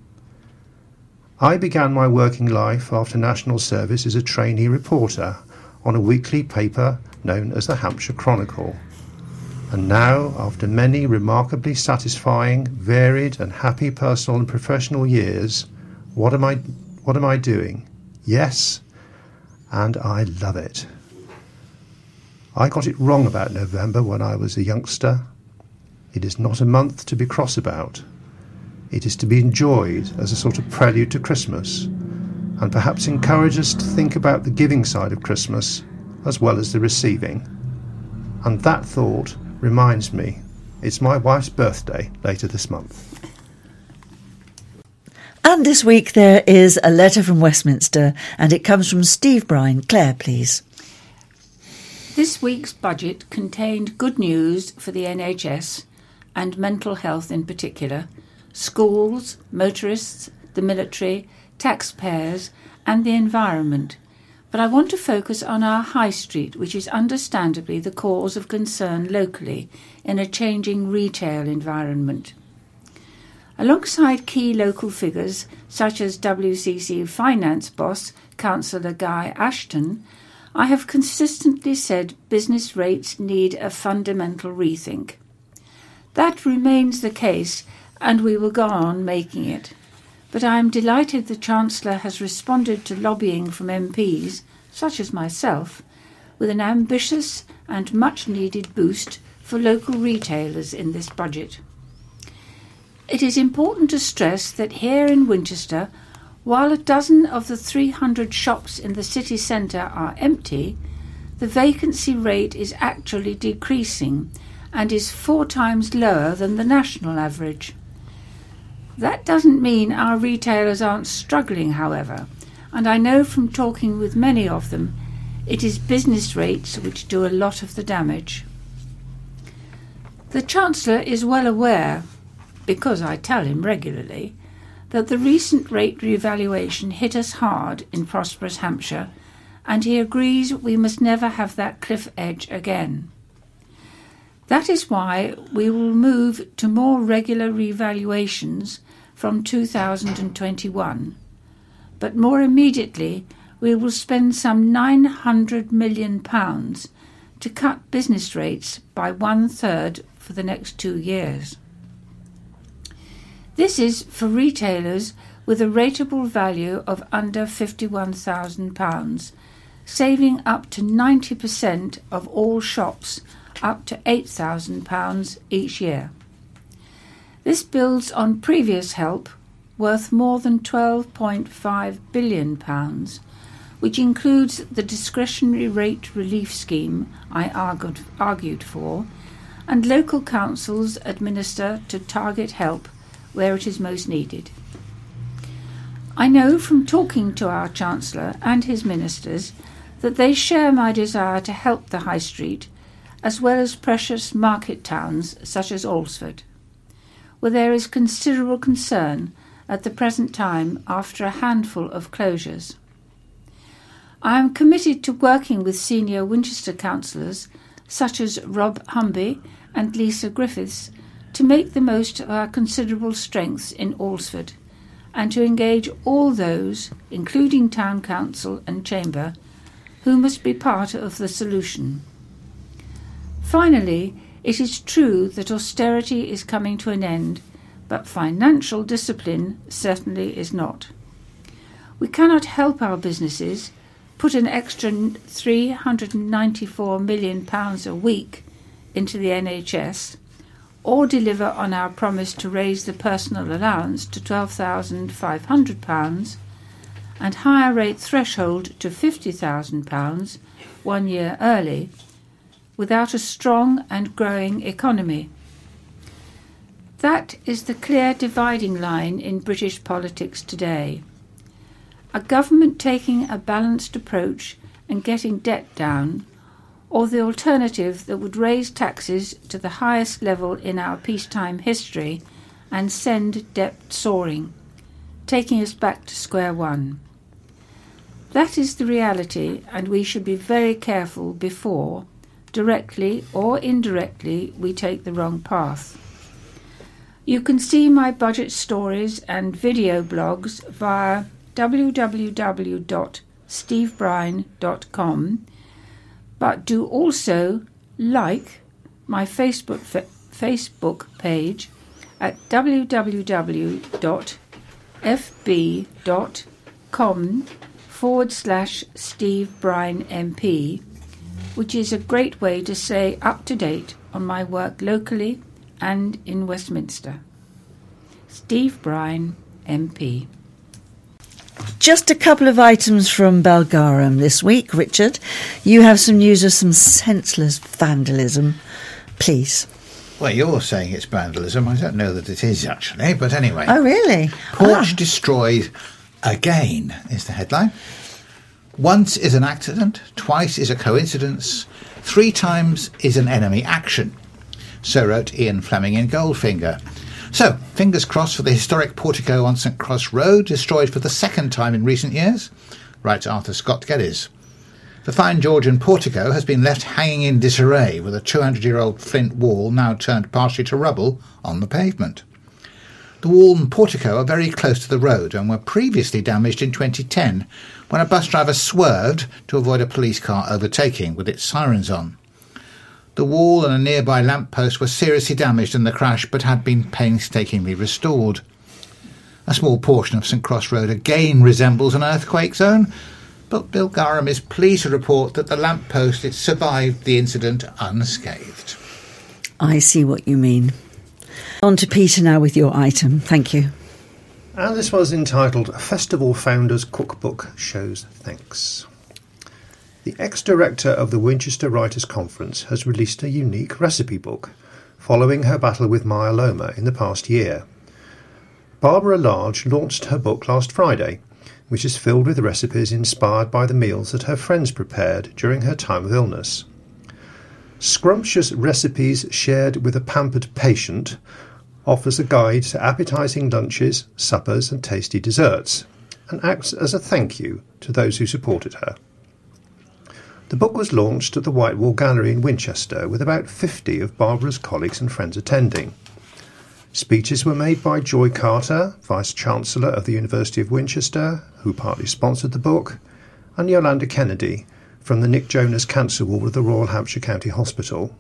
[SPEAKER 4] I began my working life after national service as a trainee reporter on a weekly paper known as the Hampshire Chronicle. And now, after many remarkably satisfying, varied and happy personal and professional years, what am I doing? Yes, and I love it. I got it wrong about November when I was a youngster. It is not a month to be cross about. It is to be enjoyed as a sort of prelude to Christmas, and perhaps encourage us to think about the giving side of Christmas as well as the receiving. And that thought reminds me, it's my wife's birthday later this month.
[SPEAKER 1] And this week there is a letter from Westminster, and it comes from Steve Brine. Claire, please.
[SPEAKER 2] This week's budget contained good news for the NHS and mental health in particular, schools, motorists, the military, taxpayers and the environment. But I want to focus on our high street, which is understandably the cause of concern locally in a changing retail environment. Alongside key local figures such as WCC finance boss, Councillor Guy Ashton, I have consistently said business rates need a fundamental rethink. That remains the case, and we will go on making it. But I am delighted the Chancellor has responded to lobbying from MPs, such as myself, with an ambitious and much-needed boost for local retailers in this budget. It is important to stress that here in Winchester, while a dozen of the 300 shops in the city centre are empty, the vacancy rate is actually decreasing and is 4 times lower than the national average. That doesn't mean our retailers aren't struggling, however, and I know from talking with many of them, it is business rates which do a lot of the damage. The Chancellor is well aware, because I tell him regularly, that the recent rate revaluation hit us hard in prosperous Hampshire, and he agrees we must never have that cliff edge again. That is why we will move to more regular revaluations from 2021, but more immediately we will spend some £900 million to cut business rates by 1/3 for the next 2 years. This is, for retailers with a rateable value of under £51,000, saving up to 90% of all shops up to £8,000 each year. This builds on previous help worth more than £12.5 billion, which includes the discretionary rate relief scheme I argued for, and local councils administer to target help where it is most needed. I know from talking to our Chancellor and his ministers that they share my desire to help the High Street, as well as precious market towns such as Alresford, where there is considerable concern at the present time after a handful of closures. I am committed to working with senior Winchester councillors such as Rob Humby and Lisa Griffiths to make the most of our considerable strengths in Alresford and to engage all those, including Town Council and Chamber, who must be part of the solution. Finally, it is true that austerity is coming to an end, but financial discipline certainly is not. We cannot help our businesses put an extra £394 million a week into the NHS, or deliver on our promise to raise the personal allowance to £12,500 and higher rate threshold to £50,000 1 year early, without a strong and growing economy. That is the clear dividing line in British politics today. A government taking a balanced approach and getting debt down, or the alternative that would raise taxes to the highest level in our peacetime history and send debt soaring, taking us back to square one. That is the reality, and we should be very careful before, directly or indirectly, we take the wrong path. You can see my budget stories and video blogs via www.stevebrine.com, but do also like my Facebook page at www.fb.com/Steve Brine MP, which is a great way to stay up to date on my work locally and in Westminster. Steve Brine MP.
[SPEAKER 1] Just a couple of items from Belgarum this week, Richard. You have some news of some senseless vandalism. Please.
[SPEAKER 3] Well, you're saying it's vandalism. I don't know that it is, actually, but anyway.
[SPEAKER 1] Oh, really?
[SPEAKER 3] Porch destroyed again is the headline. Once is an accident, twice is a coincidence, 3 times is an enemy action. So wrote Ian Fleming in Goldfinger. So, fingers crossed for the historic portico on St Cross Road, destroyed for the 2nd time in recent years, writes Arthur Scott Geddes. The fine Georgian portico has been left hanging in disarray, with a 200-year-old flint wall now turned partially to rubble on the pavement. The wall and portico are very close to the road and were previously damaged in 2010, when a bus driver swerved to avoid a police car overtaking, with its sirens on. The wall and a nearby lamp post were seriously damaged in the crash, but had been painstakingly restored. A small portion of St Cross Road again resembles an earthquake zone, but Belgarum is pleased to report that the lamp post survived the incident unscathed.
[SPEAKER 1] I see what you mean. On to Peter now with your item. Thank you.
[SPEAKER 4] And this was entitled Festival Founders Cookbook Shows Thanks. The ex-director of the Winchester Writers' Conference has released a unique recipe book following her battle with myeloma in the past year. Barbara Large launched her book last Friday, which is filled with recipes inspired by the meals that her friends prepared during her time of illness. Scrumptious Recipes Shared with a Pampered Patient offers a guide to appetising lunches, suppers and tasty desserts, and acts as a thank you to those who supported her. The book was launched at the Whitewall Gallery in Winchester, with about 50 of Barbara's colleagues and friends attending. Speeches were made by Joy Carter, Vice-Chancellor of the University of Winchester, who partly sponsored the book, and Yolanda Kennedy from the Nick Jonas Cancer Ward of the Royal Hampshire County Hospital.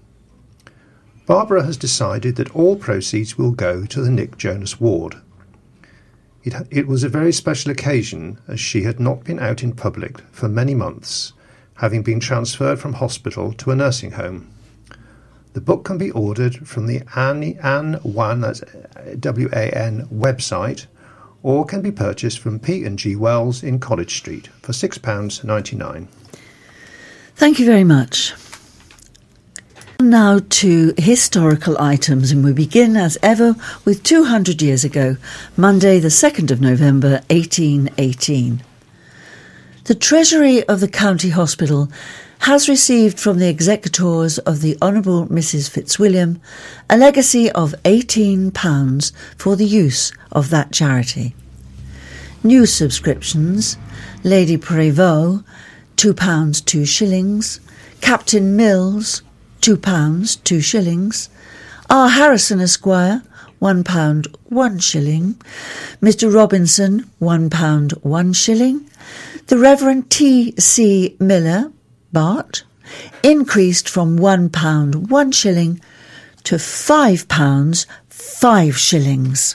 [SPEAKER 4] Barbara has decided that all proceeds will go to the Nick Jonas Ward. It was a very special occasion, as she had not been out in public for many months, having been transferred from hospital to a nursing home. The book can be ordered from the Anne Wan, that's WAN, website, or can be purchased from P&G Wells in College Street for £6.99.
[SPEAKER 1] Thank you very much. Now to historical items, and we begin as ever with 200 years ago, Monday the 2nd of November 1818. The Treasury of the County Hospital has received from the executors of the Honourable Mrs. Fitzwilliam a legacy of £18 for the use of that charity. New subscriptions: Lady Prévost, £2 2 shillings, Captain Mills, £2 2 shillings, R. Harrison Esquire, £1 1 shilling, Mr. Robinson, £1 1 shilling, the Reverend T. C. Miller, Bart, increased from £1 1 shilling to £5 5 shillings.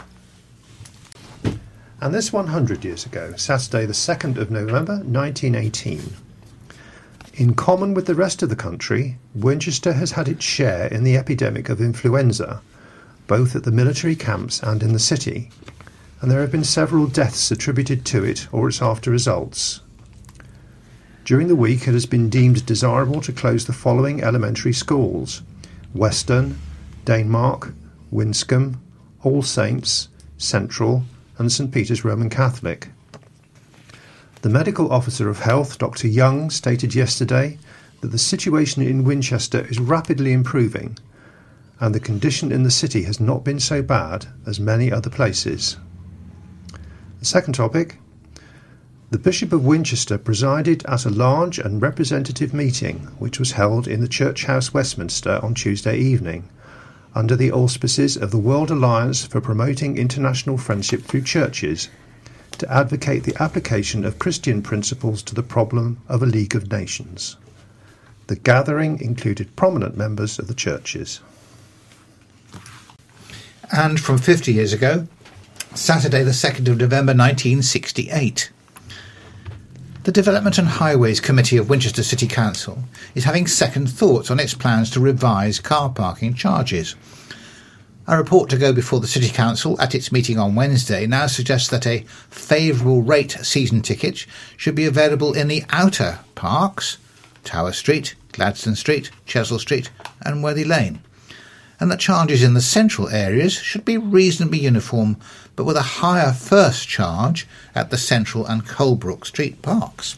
[SPEAKER 4] And this 100 years ago, Saturday the 2nd of November 1918. In common with the rest of the country, Winchester has had its share in the epidemic of influenza, both at the military camps and in the city, and there have been several deaths attributed to it or its after results. During the week, it has been deemed desirable to close the following elementary schools: Western, Danemark, Winscombe, All Saints, Central, and St. Peter's Roman Catholic. The Medical Officer of Health, Dr. Young, stated yesterday that the situation in Winchester is rapidly improving, and the condition in the city has not been so bad as many other places. The second topic: the Bishop of Winchester presided at a large and representative meeting which was held in the Church House, Westminster, on Tuesday evening, under the auspices of the World Alliance for Promoting International Friendship Through Churches, to advocate the application of Christian principles to the problem of a League of Nations. The gathering included prominent members of the churches.
[SPEAKER 3] And from 50 years ago, Saturday the 2nd of November 1968. The Development and Highways Committee of Winchester City Council is having second thoughts on its plans to revise car parking charges. A report to go before the City Council at its meeting on Wednesday now suggests that a favourable rate season ticket should be available in the outer parks, Tower Street, Gladstone Street, Chesil Street and Worthy Lane, and that charges in the central areas should be reasonably uniform, but with a higher first charge at the Central and Colebrook Street parks.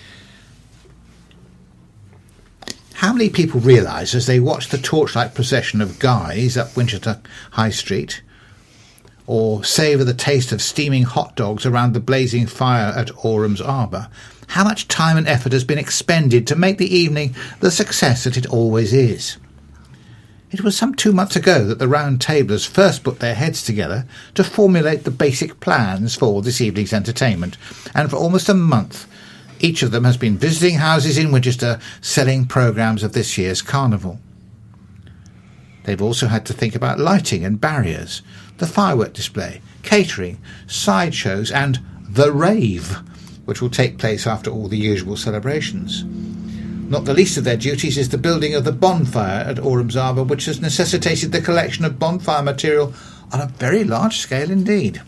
[SPEAKER 3] How many people realise as they watch the torchlight procession of guys up Winchester High Street, or savour the taste of steaming hot dogs around the blazing fire at Orams Arbour, how much time and effort has been expended to make the evening the success that it always is? It was some 2 months ago that the round tablers first put their heads together to formulate the basic plans for this evening's entertainment, and for almost a month each of them has been visiting houses in Winchester selling programmes of this year's carnival. They've also had to think about lighting and barriers, the firework display, catering, sideshows and the rave, which will take place after all the usual celebrations. Not the least of their duties is the building of the bonfire at Orams Arbour, which has necessitated the collection of bonfire material on a very large scale indeed.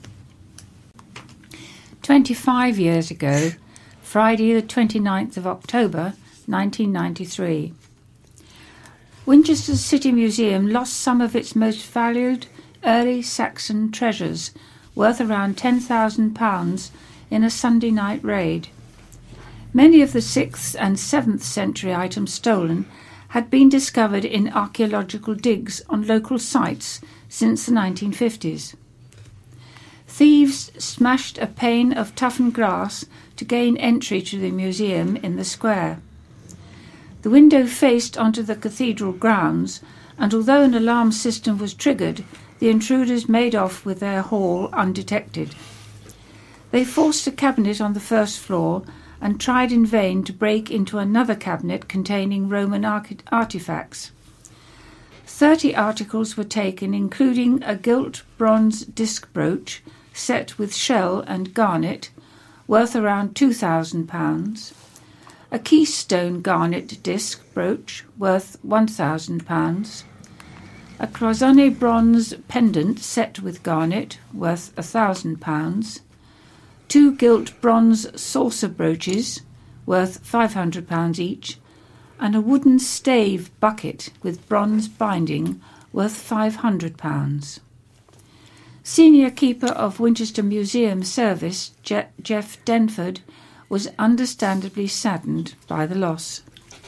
[SPEAKER 2] 25 years ago, Friday the 29th of October 1993. Winchester's City Museum lost some of its most valued early Saxon treasures, worth around £10,000, in a Sunday night raid. Many of the 6th and 7th century items stolen had been discovered in archaeological digs on local sites since the 1950s. Thieves smashed a pane of toughened glass to gain entry to the museum in the square. The window faced onto the cathedral grounds, and although an alarm system was triggered, the intruders made off with their haul undetected. They forced a cabinet on the first floor and tried in vain to break into another cabinet containing Roman artefacts. 30 articles were taken, including a gilt bronze disc brooch, set with shell and garnet, worth around £2,000. A keystone garnet disc brooch, worth £1,000. A cloisonné bronze pendant set with garnet, worth £1,000. 2 gilt bronze saucer brooches, worth £500 each, and a wooden stave bucket with bronze binding, worth £500. Senior Keeper of Winchester Museum Service, Jeff Denford, was understandably saddened by the loss.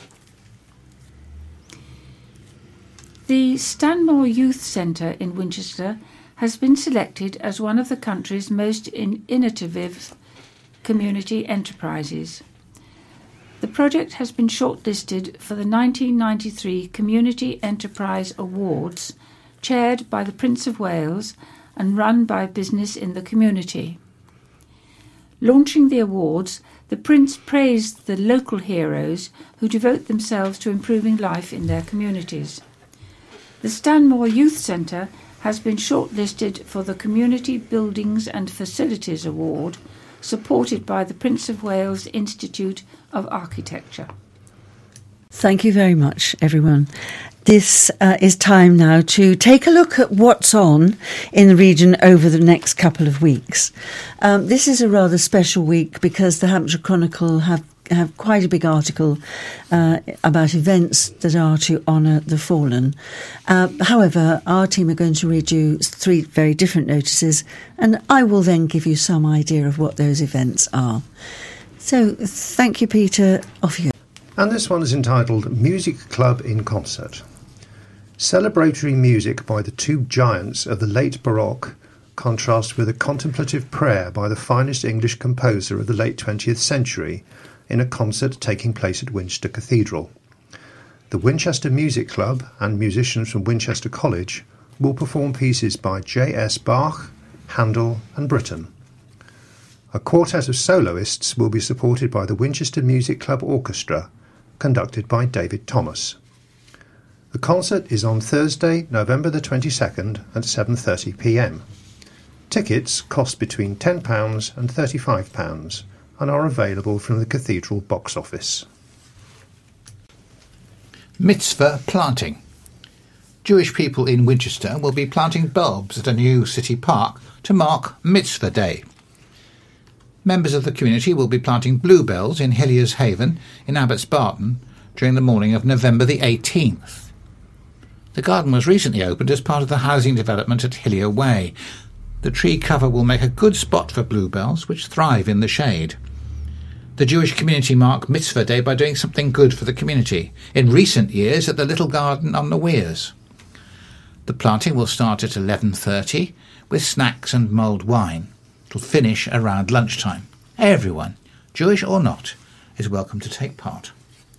[SPEAKER 2] The Stanmore Youth Centre in Winchester has been selected as one of the country's most innovative community enterprises. The project has been shortlisted for the 1993 Community Enterprise Awards, chaired by the Prince of Wales and run by Business in the Community. Launching the awards, the Prince praised the local heroes who devote themselves to improving life in their communities. The Stanmore Youth Centre has been shortlisted for the Community Buildings and Facilities Award, supported by the Prince of Wales Institute of Architecture.
[SPEAKER 1] Thank you very much, everyone. This is time now to take a look at what's on in the region over the next couple of weeks. This is a rather special week because the Hampshire Chronicle have quite a big article about events that are to honour the fallen. However, our team are going to read you 3 very different notices, and I will then give you some idea of what those events are. So, thank you, Peter. Off you go.
[SPEAKER 4] And this one is entitled Music Club in Concert. Celebratory music by the 2 giants of the late Baroque contrasts with a contemplative prayer by the finest English composer of the late 20th century in a concert taking place at Winchester Cathedral. The Winchester Music Club and musicians from Winchester College will perform pieces by J.S. Bach, Handel and Britten. A quartet of soloists will be supported by the Winchester Music Club Orchestra, conducted by David Thomas. The concert is on Thursday, November the 22nd at 7:30 p.m. Tickets cost between £10 and £35 and are available from the Cathedral box office.
[SPEAKER 3] Mitzvah planting. Jewish people in Winchester will be planting bulbs at a new city park to mark Mitzvah Day. Members of the community will be planting bluebells in Hillier's Haven in Abbots Barton during the morning of November the 18th. The garden was recently opened as part of the housing development at Hillier Way. The tree cover will make a good spot for bluebells, which thrive in the shade. The Jewish community mark Mitzvah Day by doing something good for the community, in recent years at the Little Garden on the Weirs. The planting will start at 11:30 with snacks and mulled wine. It will finish around lunchtime. Everyone, Jewish or not, is welcome to take part.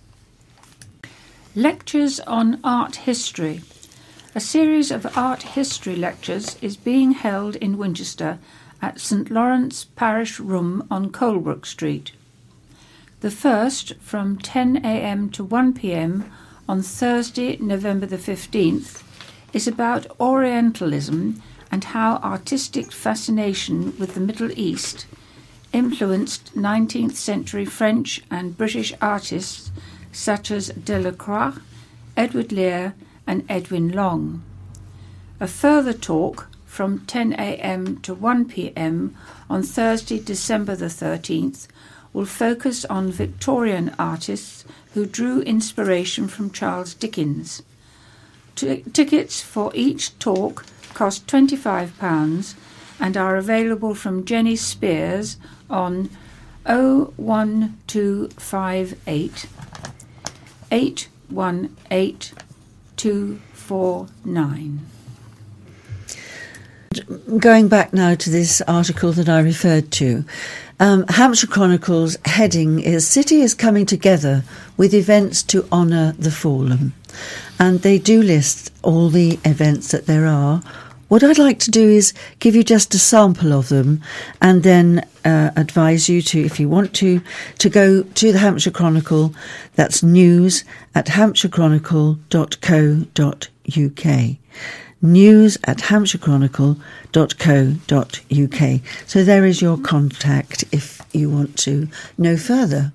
[SPEAKER 2] Lectures on Art History. A series of art history lectures is being held in Winchester at St Lawrence Parish Room on Colebrook Street. The first, from 10 a.m. to 1 p.m. on Thursday, November the 15th, is about Orientalism and how artistic fascination with the Middle East influenced 19th century French and British artists such as Delacroix, Edward Lear and Edwin Long. A further talk from 10 a.m. to 1 p.m. on Thursday, December the 13th will focus on Victorian artists who drew inspiration from Charles Dickens. Tickets for each talk cost £25 and are available from Jenny Spears on 01258 818 249.
[SPEAKER 1] Going back now to this article that I referred to, Hampshire Chronicle's heading is City is Coming Together with Events to Honour the Fallen. And they do list all the events that there are. What I'd like to do is give you just a sample of them and then advise you to, if you want to go to the Hampshire Chronicle. That's news@hampshirechronicle.co.uk. news@hampshirechronicle.co.uk. So there is your contact if you want to know further.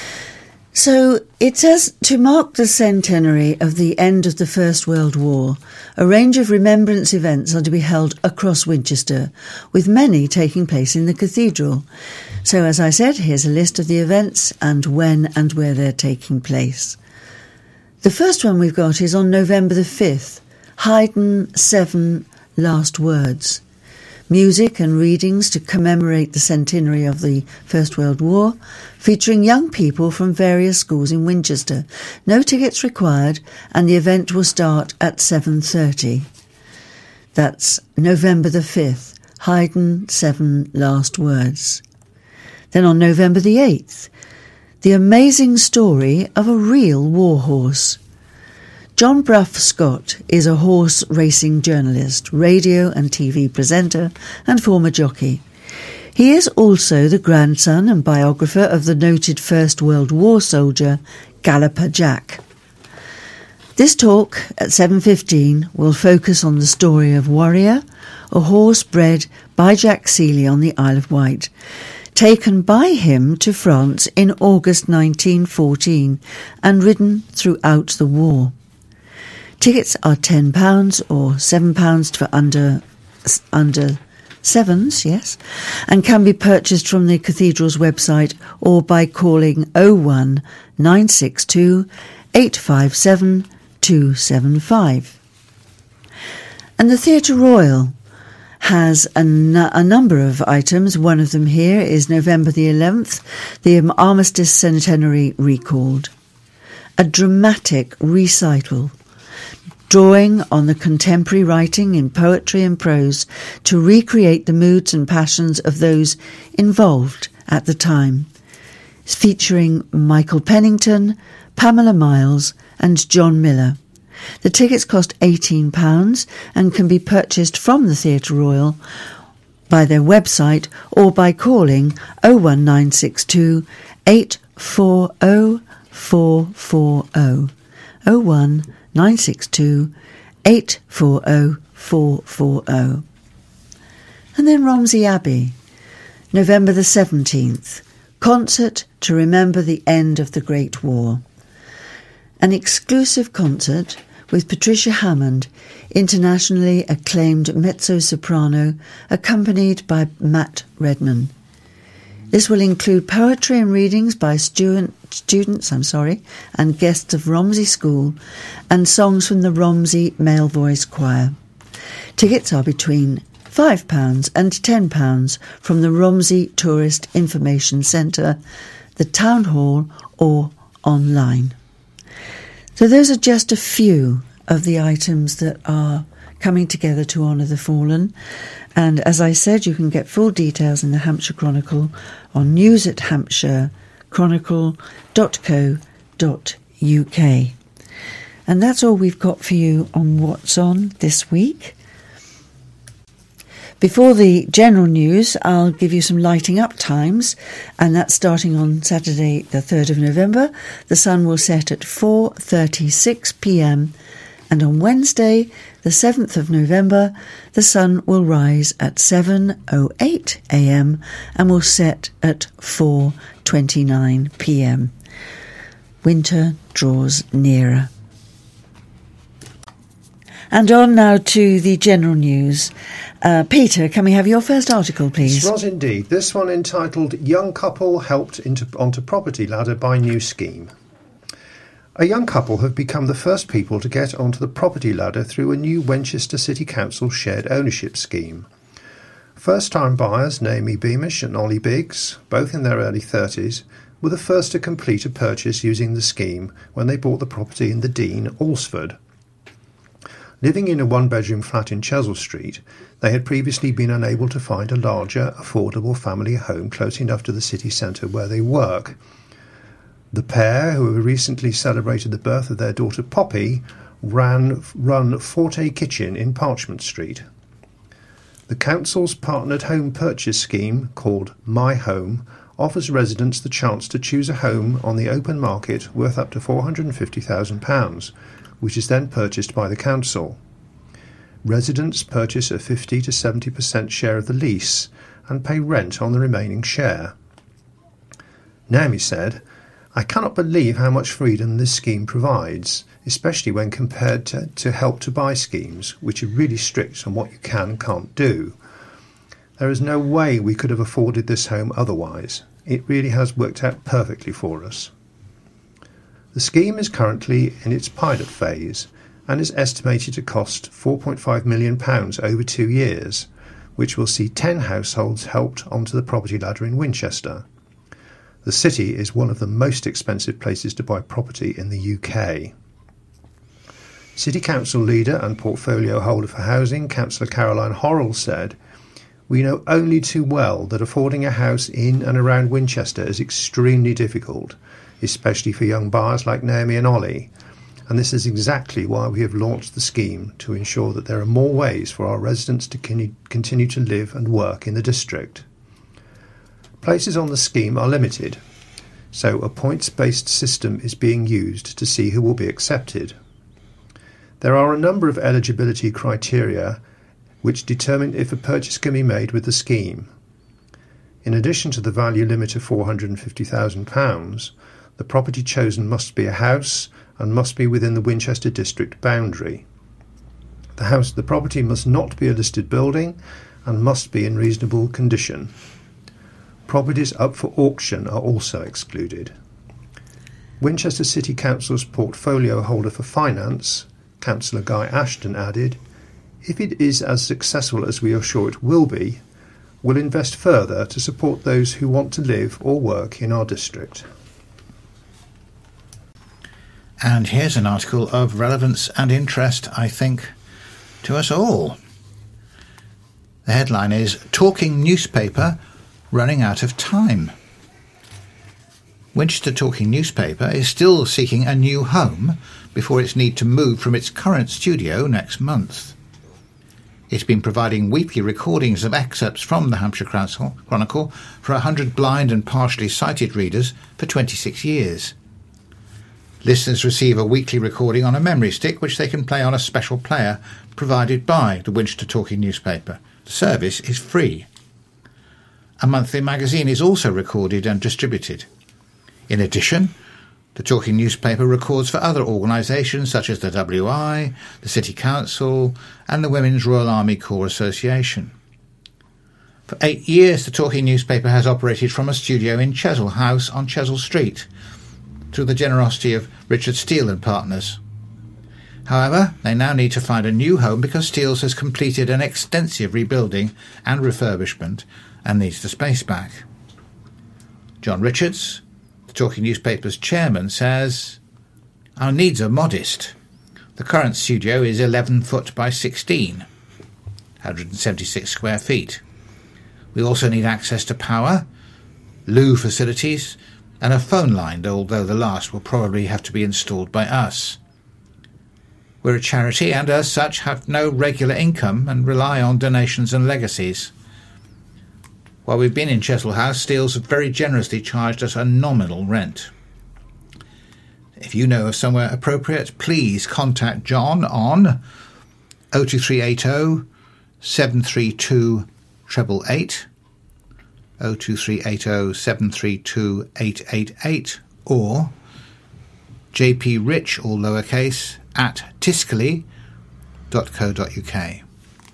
[SPEAKER 1] So it says, to mark the centenary of the end of the First World War, a range of remembrance events are to be held across Winchester, with many taking place in the cathedral. So as I said, here's a list of the events and when and where they're taking place. The first one we've got is on November the 5th, Haydn 7 Last Words. Music and readings to commemorate the centenary of the First World War, featuring young people from various schools in Winchester. No tickets required, and the event will start at 7:30. That's November the 5th, Haydn 7 Last Words. Then on November the 8th, The Amazing Story of a Real War Horse. John Brough Scott is a horse racing journalist, radio and TV presenter, and former jockey. He is also the grandson and biographer of the noted First World War soldier, Galloper Jack. This talk at 7:15 will focus on the story of Warrior, a horse bred by Jack Seeley on the Isle of Wight, taken by him to France in August 1914 and ridden throughout the war. Tickets are £10 or £7 for under sevens, yes, and can be purchased from the cathedral's website or by calling 01 962 857 275. And the Theatre Royal has a number of items. One of them here is November the 11th, the Armistice Centenary recalled. A dramatic recital drawing on the contemporary writing in poetry and prose to recreate the moods and passions of those involved at the time. It's featuring Michael Pennington, Pamela Miles and John Miller. The tickets cost £18 and can be purchased from the Theatre Royal by their website or by calling 01962 840 440. 01962 840 440. And then Romsey Abbey, November the 17th, concert to remember the end of the Great War. An exclusive concert with Patricia Hammond, internationally acclaimed mezzo-soprano, accompanied by Matt Redman. This will include poetry and readings by students and guests of Romsey School and songs from the Romsey Male Voice Choir. Tickets are between £5 and £10 from the Romsey Tourist Information Centre, the Town Hall or online. So those are just a few of the items that are coming together to honour the fallen. And as I said, you can get full details in the Hampshire Chronicle on news@hampshirechronicle.co.uk. And that's all we've got for you on What's On this week. Before the general news, I'll give you some lighting up times, and that's starting on Saturday the 3rd of November. The sun will set at 4:36 p.m, and on Wednesday the 7th of November, the sun will rise at 7:08 a.m. and will set at 4:29 p.m. Winter draws nearer. And on now to the general news. Peter, can we have your first article, please?
[SPEAKER 4] It was indeed. This one entitled Young Couple Helped onto Property Ladder by New Scheme. A young couple have become the first people to get onto the property ladder through a new Winchester City Council shared ownership scheme. First-time buyers Naomi Beamish and Ollie Biggs, both in their early 30s, were the first to complete a purchase using the scheme when they bought the property in the Dean, Alresford. Living in a one-bedroom flat in Chesil Street, they had previously been unable to find a larger, affordable family home close enough to the city centre where they work. The pair, who had recently celebrated the birth of their daughter Poppy, run Forte Kitchen in Parchment Street. The council's partnered home purchase scheme, called My Home, offers residents the chance to choose a home on the open market worth up to £450,000, which is then purchased by the council. residents purchase a 50 to 70% share of the lease and pay rent on the remaining share. Naomi said, "I cannot believe how much freedom this scheme provides, especially when compared to Help to Buy schemes, which are really strict on what you can and can't do. There is no way we could have afforded this home otherwise. It really has worked out perfectly for us." The scheme is currently in its pilot phase and is estimated to cost £4.5 million over 2 years, which will see 10 households helped onto the property ladder in Winchester. The city is one of the most expensive places to buy property in the UK. City Council leader and portfolio holder for housing, Councillor Caroline Horrell, said, "We know only too well that affording a house in and around Winchester is extremely difficult, especially for young buyers like Naomi and Ollie, and this is exactly why we have launched the scheme, to ensure that there are more ways for our residents to continue to live and work in the district. Places on the scheme are limited, so a points-based system is being used to see who will be accepted. There are a number of eligibility criteria which determine if a purchase can be made with the scheme. In addition to the value limit of £450,000, the property chosen must be a house and must be within the Winchester district boundary. The property must not be a listed building and must be in reasonable condition. Properties up for auction are also excluded. Winchester City Council's portfolio holder for finance, Councillor Guy Ashton, added, "If it is as successful as we are sure it will be, we'll invest further to support those who want to live or work in our district."
[SPEAKER 3] And here's an article of relevance and interest, I think, to us all. The headline is "Talking Newspaper Running Out of Time." Winchester Talking Newspaper is still seeking a new home before its need to move from its current studio next month. It's been providing weekly recordings of excerpts from the Hampshire Chronicle for 100 blind and partially sighted readers for 26 years. Listeners receive a weekly recording on a memory stick which they can play on a special player provided by the Winchester Talking Newspaper. The service is free. A monthly magazine is also recorded and distributed. In addition, the Talking Newspaper records for other organisations such as the WI, the City Council and the Women's Royal Army Corps Association. For 8 years, the Talking Newspaper has operated from a studio in Chesil House on Chesil Street, through the generosity of Richard Steele and Partners. However, they now need to find a new home because Steele's has completed an extensive rebuilding and refurbishment and needs the space back. John Richards, the Talking Newspaper's chairman, says, "Our needs are modest. The current studio is 11 foot by 16, 176 square feet. We also need access to power, loo facilities, and a phone line, although the last will probably have to be installed by us. We're a charity and as such have no regular income and rely on donations and legacies. While we've been in Chesil House, Steele's have very generously charged us a nominal rent. If you know of somewhere appropriate, please contact John on 02380 732 888, 02380 732 888, or jprich, all lowercase, at tiscali.co.uk.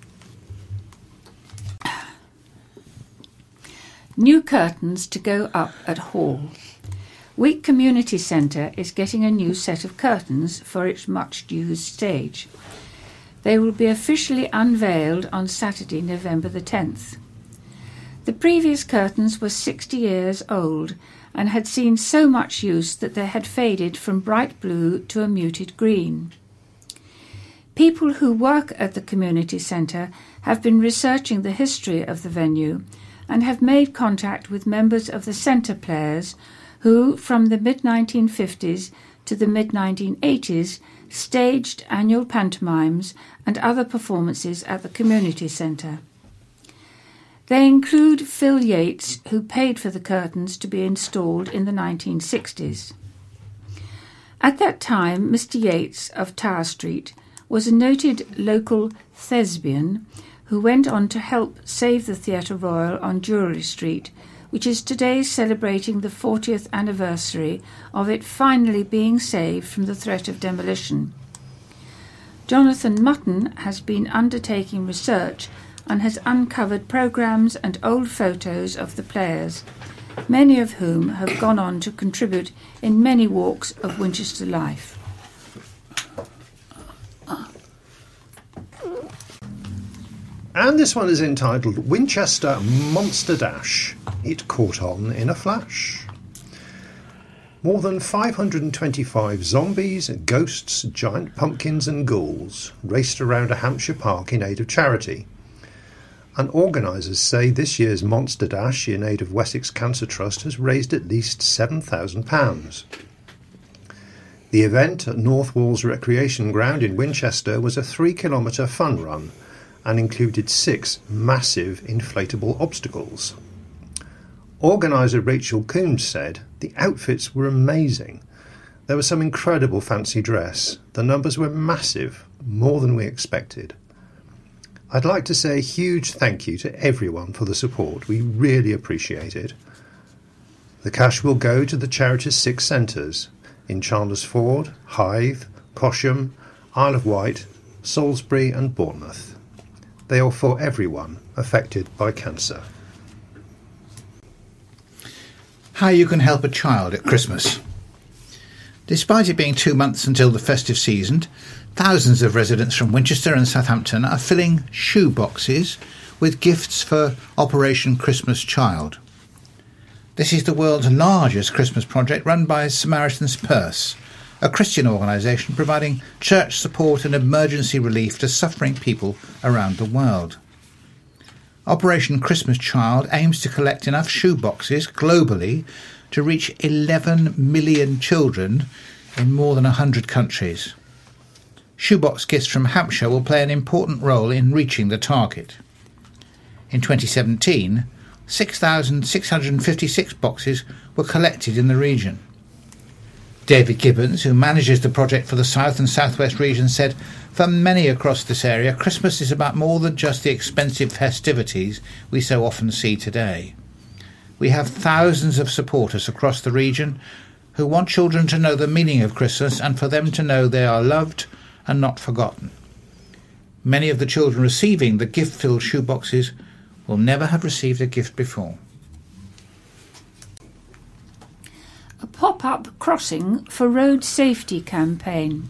[SPEAKER 2] New curtains to go up at Hall. Wick Community Centre is getting a new set of curtains for its much-used stage. They will be officially unveiled on Saturday, November the 10th. The previous curtains were 60 years old and had seen so much use that they had faded from bright blue to a muted green. People who work at the community centre have been researching the history of the venue and have made contact with members of the centre players who, from the mid-1950s to the mid-1980s, staged annual pantomimes and other performances at the community centre. They include Phil Yates, who paid for the curtains to be installed in the 1960s. At that time, Mr. Yates of Tower Street was a noted local thespian who went on to help save the Theatre Royal on Drury Street, which is today celebrating the 40th anniversary of it finally being saved from the threat of demolition. Jonathan Mutton has been undertaking research and has uncovered programmes and old photos of the players, many of whom have gone on to contribute in many walks of Winchester life.
[SPEAKER 4] And this one is entitled Winchester Monster Dash. It caught on in a flash. More than 525 zombies, ghosts, giant pumpkins and ghouls raced around a Hampshire park in aid of charity. And organisers say this year's Monster Dash in aid of Wessex Cancer Trust has raised at least £7,000. The event at North Walls Recreation Ground in Winchester was a 3-kilometre fun run and included 6 massive inflatable obstacles. Organiser Rachel Coombs said the outfits were amazing. There was some incredible fancy dress. The numbers were massive, more than we expected. I'd like to say a huge thank you to everyone for the support. We really appreciate it. The cash will go to the charity's 6 centres in Chandlersford, Hythe, Cosham, Isle of Wight, Salisbury and Bournemouth. They are for everyone affected by cancer.
[SPEAKER 3] How you can help a child at Christmas. Despite it being 2 months until the festive season, thousands of residents from Winchester and Southampton are filling shoe boxes with gifts for Operation Christmas Child. This is the world's largest Christmas project run by Samaritan's Purse, a Christian organisation providing church support and emergency relief to suffering people around the world. Operation Christmas Child aims to collect enough shoe boxes globally to reach 11 million children in more than 100 countries. Shoebox gifts from Hampshire will play an important role in reaching the target. In 2017, 6,656 boxes were collected in the region. David Gibbons, who manages the project for the South and South West region, said, "For many across this area, Christmas is about more than just the expensive festivities we so often see today. We have thousands of supporters across the region who want children to know the meaning of Christmas and for them to know they are loved and not forgotten. Many of the children receiving the gift-filled shoeboxes will never have received a gift before."
[SPEAKER 2] A pop-up crossing for road safety campaign.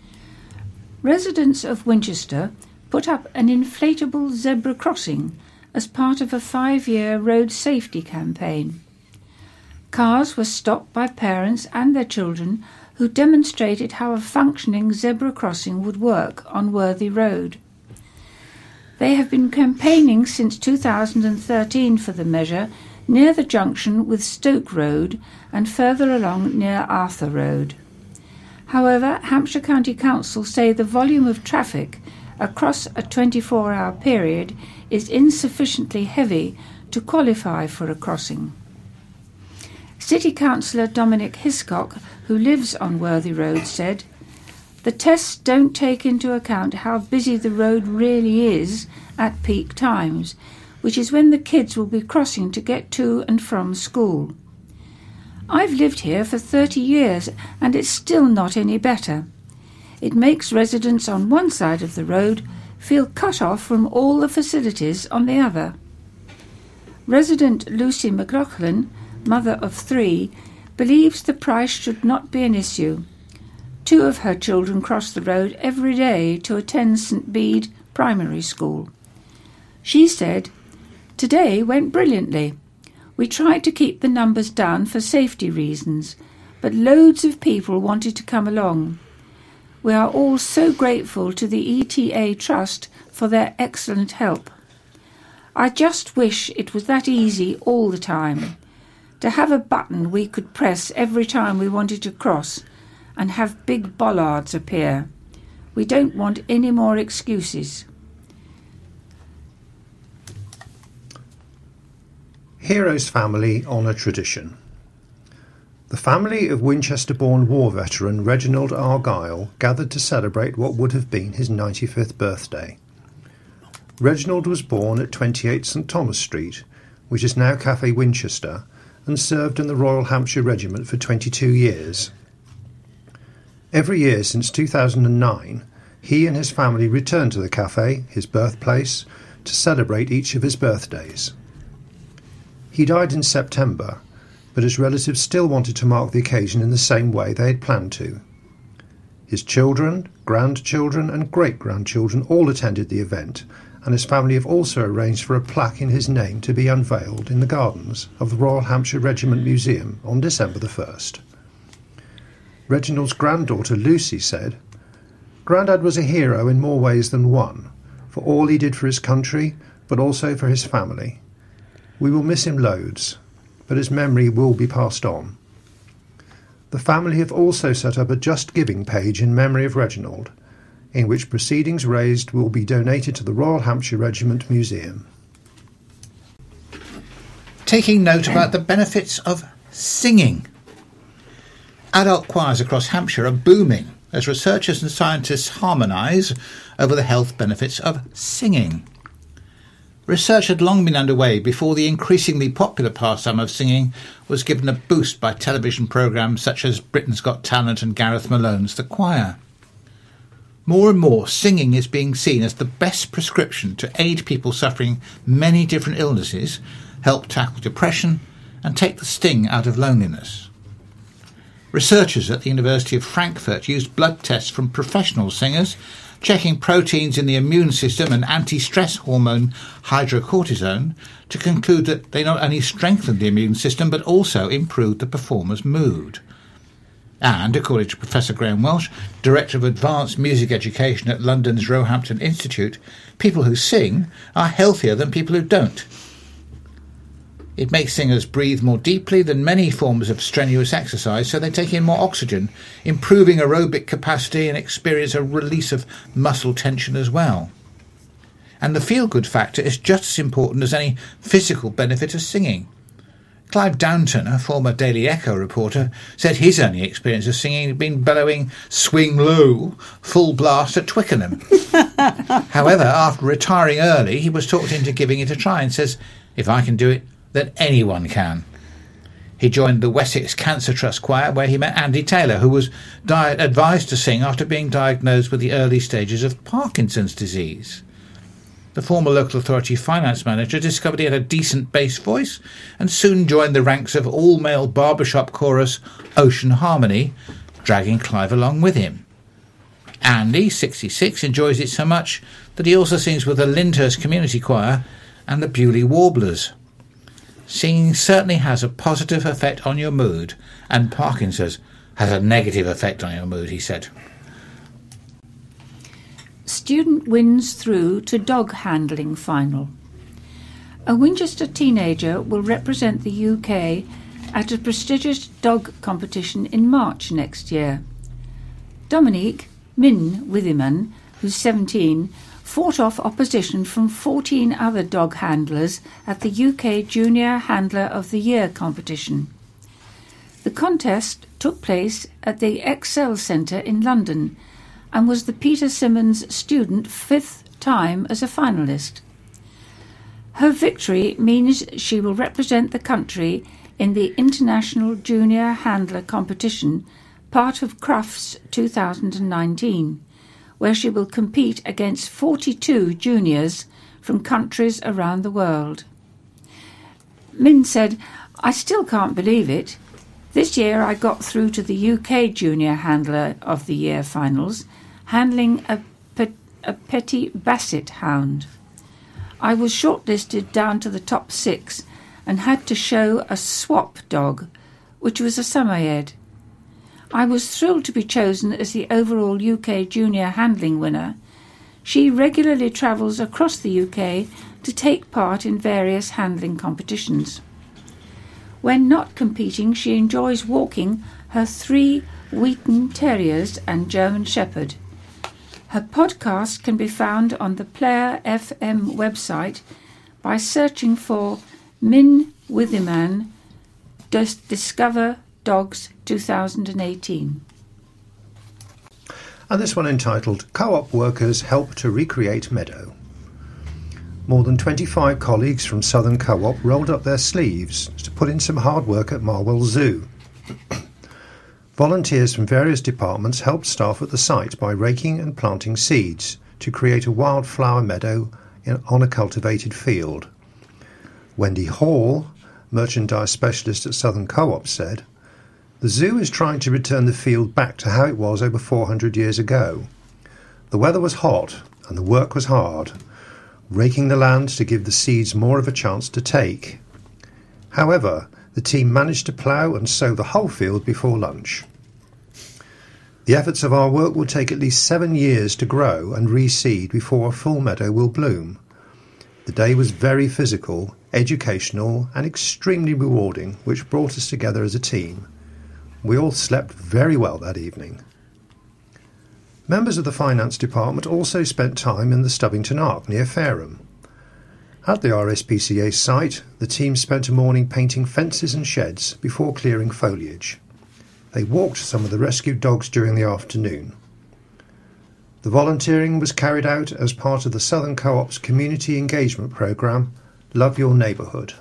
[SPEAKER 2] Residents of Winchester put up an inflatable zebra crossing as part of a 5-year road safety campaign. Cars were stopped by parents and their children who demonstrated how a functioning zebra crossing would work on Worthy Road. They have been campaigning since 2013 for the measure near the junction with Stoke Road and further along near Arthur Road. However, Hampshire County Council say the volume of traffic across a 24-hour period is insufficiently heavy to qualify for a crossing. City Councillor Dominic Hiscock, who lives on Worthy Road, said, "The tests don't take into account how busy the road really is at peak times, which is when the kids will be crossing to get to and from school. I've lived here for 30 years and it's still not any better. It makes residents on one side of the road feel cut off from all the facilities on the other." Resident Lucy McLaughlin, mother of 3, believes the price should not be an issue. 2 of her children cross the road every day to attend St Bede Primary School. She said, "Today went brilliantly. We tried to keep the numbers down for safety reasons, but loads of people wanted to come along. We are all so grateful to the ETA Trust for their excellent help. I just wish it was that easy all the time, to have a button we could press every time we wanted to cross and have big bollards appear. We don't want any more excuses."
[SPEAKER 4] Heroes family honour tradition. The family of Winchester-born war veteran Reginald Argyle gathered to celebrate what would have been his 95th birthday. Reginald was born at 28 St Thomas Street, which is now Café Winchester, and served in the Royal Hampshire Regiment for 22 years. Every year since 2009, he and his family return to the café, his birthplace, to celebrate each of his birthdays. He died in September, but his relatives still wanted to mark the occasion in the same way they had planned to. His children, grandchildren and great-grandchildren all attended the event, and his family have also arranged for a plaque in his name to be unveiled in the gardens of the Royal Hampshire Regiment Museum on December the 1st. Reginald's granddaughter Lucy said, "Grandad was a hero in more ways than one, for all he did for his country, but also for his family. We will miss him loads, but his memory will be passed on." The family have also set up a Just Giving page in memory of Reginald, in which proceedings raised will be donated to the Royal Hampshire Regiment Museum.
[SPEAKER 3] Taking note about the benefits of singing. Adult choirs across Hampshire are booming as researchers and scientists harmonise over the health benefits of singing. Research had long been underway before the increasingly popular pastime of singing was given a boost by television programmes such as Britain's Got Talent and Gareth Malone's The Choir. More and more, singing is being seen as the best prescription to aid people suffering many different illnesses, help tackle depression, and take the sting out of loneliness. Researchers at the University of Frankfurt used blood tests from professional singers, checking proteins in the immune system and anti-stress hormone hydrocortisone, to conclude that they not only strengthened the immune system but also improved the performer's mood. And, according to Professor Graham Welsh, Director of Advanced Music Education at London's Roehampton Institute, people who sing are healthier than people who don't. It makes singers breathe more deeply than many forms of strenuous exercise, so they take in more oxygen, improving aerobic capacity and experience a release of muscle tension as well. And the feel-good factor is just as important as any physical benefit of singing. Clive Downton, a former Daily Echo reporter, said his only experience of singing had been bellowing "Swing Low" full blast at Twickenham. However, after retiring early, he was talked into giving it a try and says, "If I can do it, then anyone can." He joined the Wessex Cancer Trust Choir, where he met Andy Taylor, who was advised to sing after being diagnosed with the early stages of Parkinson's disease. The former local authority finance manager discovered he had a decent bass voice and soon joined the ranks of all-male barbershop chorus Ocean Harmony, dragging Clive along with him. Andy, 66, enjoys it so much that he also sings with the Lyndhurst Community Choir and the Bewley Warblers. Singing certainly has a positive effect on your mood, and Parkinson's has a negative effect on your mood, he said.
[SPEAKER 2] Student wins through to dog handling final. A Winchester teenager will represent the UK at a prestigious dog competition in March next year. Dominique Min Withyman, who's 17, fought off opposition from 14 other dog handlers at the UK Junior Handler of the Year competition. The contest took place at the Excel Centre in London and was the Peter Simmons student 5th time as a finalist. Her victory means she will represent the country in the International Junior Handler competition, part of Crufts 2019, where she will compete against 42 juniors from countries around the world. Min said, "I still can't believe it. This year I got through to the UK Junior Handler of the Year finals, handling a Petit Basset hound. I was shortlisted down to the top 6 and had to show a swap dog, which was a Samoyed. I was thrilled to be chosen as the overall UK Junior Handling winner. She regularly travels across the UK to take part in various handling competitions. When not competing, she enjoys walking her 3 Wheaton Terriers and German Shepherd. Her podcast can be found on the Player FM website by searching for Min Withyman Discover Dogs 2018.
[SPEAKER 4] And this one entitled Co-op Workers Help to Recreate Meadow. More than 25 colleagues from Southern Co-op rolled up their sleeves to put in some hard work at Marwell Zoo. Volunteers from various departments helped staff at the site by raking and planting seeds to create a wildflower meadow on a cultivated field. Wendy Hall, merchandise specialist at Southern Co-op, said, "The zoo is trying to return the field back to how it was over 400 years ago. The weather was hot and the work was hard, raking the land to give the seeds more of a chance to take. However, the team managed to plough and sow the whole field before lunch. The efforts of our work will take at least 7 years to grow and reseed before a full meadow will bloom. The day was very physical, educational and extremely rewarding, which brought us together as a team. We all slept very well that evening." Members of the finance department also spent time in the Stubbington Ark near Fareham. At the RSPCA site, the team spent a morning painting fences and sheds before clearing foliage. They walked some of the rescued dogs during the afternoon. The volunteering was carried out as part of the Southern Co-op's community engagement programme, Love Your Neighbourhood.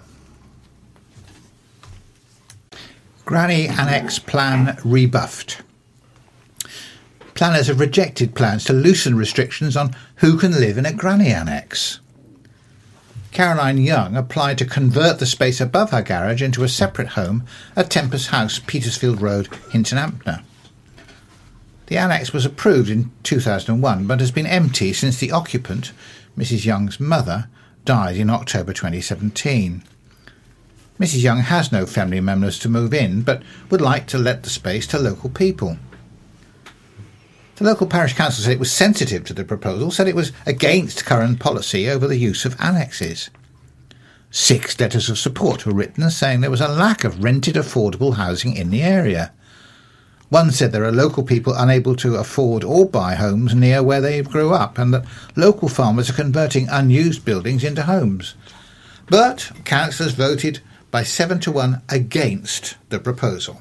[SPEAKER 3] Granny Annex Plan rebuffed. Planners have rejected plans to loosen restrictions on who can live in a granny annex. Caroline Young applied to convert the space above her garage into a separate home at Tempest House, Petersfield Road, Hinton Ampner. The annex was approved in 2001 but has been empty since the occupant, Mrs Young's mother, died in October 2017. Mrs Young has no family members to move in but would like to let the space to local people. The local parish council said it was sensitive to the proposal, said it was against current policy over the use of annexes. 6 letters of support were written saying there was a lack of rented affordable housing in the area. One said there are local people unable to afford or buy homes near where they grew up and that local farmers are converting unused buildings into homes. But councillors voted by 7-1 against the proposal.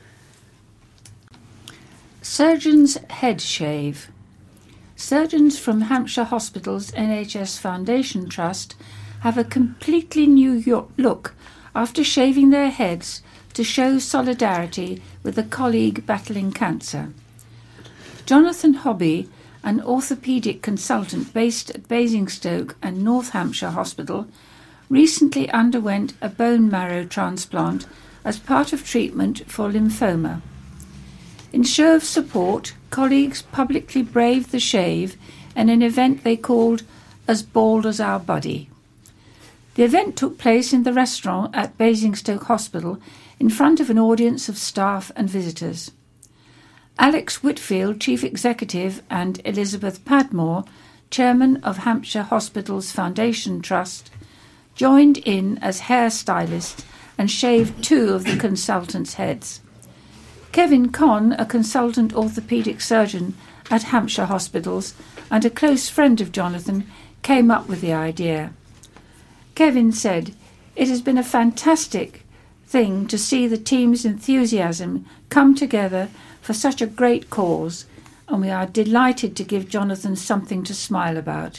[SPEAKER 2] Surgeon's head shave. Surgeons from Hampshire Hospitals NHS Foundation Trust have a completely new look after shaving their heads to show solidarity with a colleague battling cancer. Jonathan Hobby, an orthopaedic consultant based at Basingstoke and North Hampshire Hospital, recently underwent a bone marrow transplant as part of treatment for lymphoma. In show of support, colleagues publicly braved the shave in an event they called As Bald as Our Buddy. The event took place in the restaurant at Basingstoke Hospital in front of an audience of staff and visitors. Alex Whitfield, Chief Executive, and Elizabeth Padmore, Chairman of Hampshire Hospitals Foundation Trust, joined in as hairstylists and shaved 2 of the consultants' heads. Kevin Conn, a consultant orthopaedic surgeon at Hampshire Hospitals and a close friend of Jonathan, came up with the idea. Kevin said, "It has been a fantastic thing to see the team's enthusiasm come together for such a great cause, and we are delighted to give Jonathan something to smile about."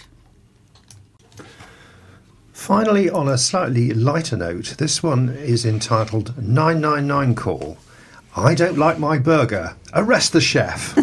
[SPEAKER 4] Finally, on a slightly lighter note, this one is entitled 999 Call. I don't like my burger. Arrest the chef.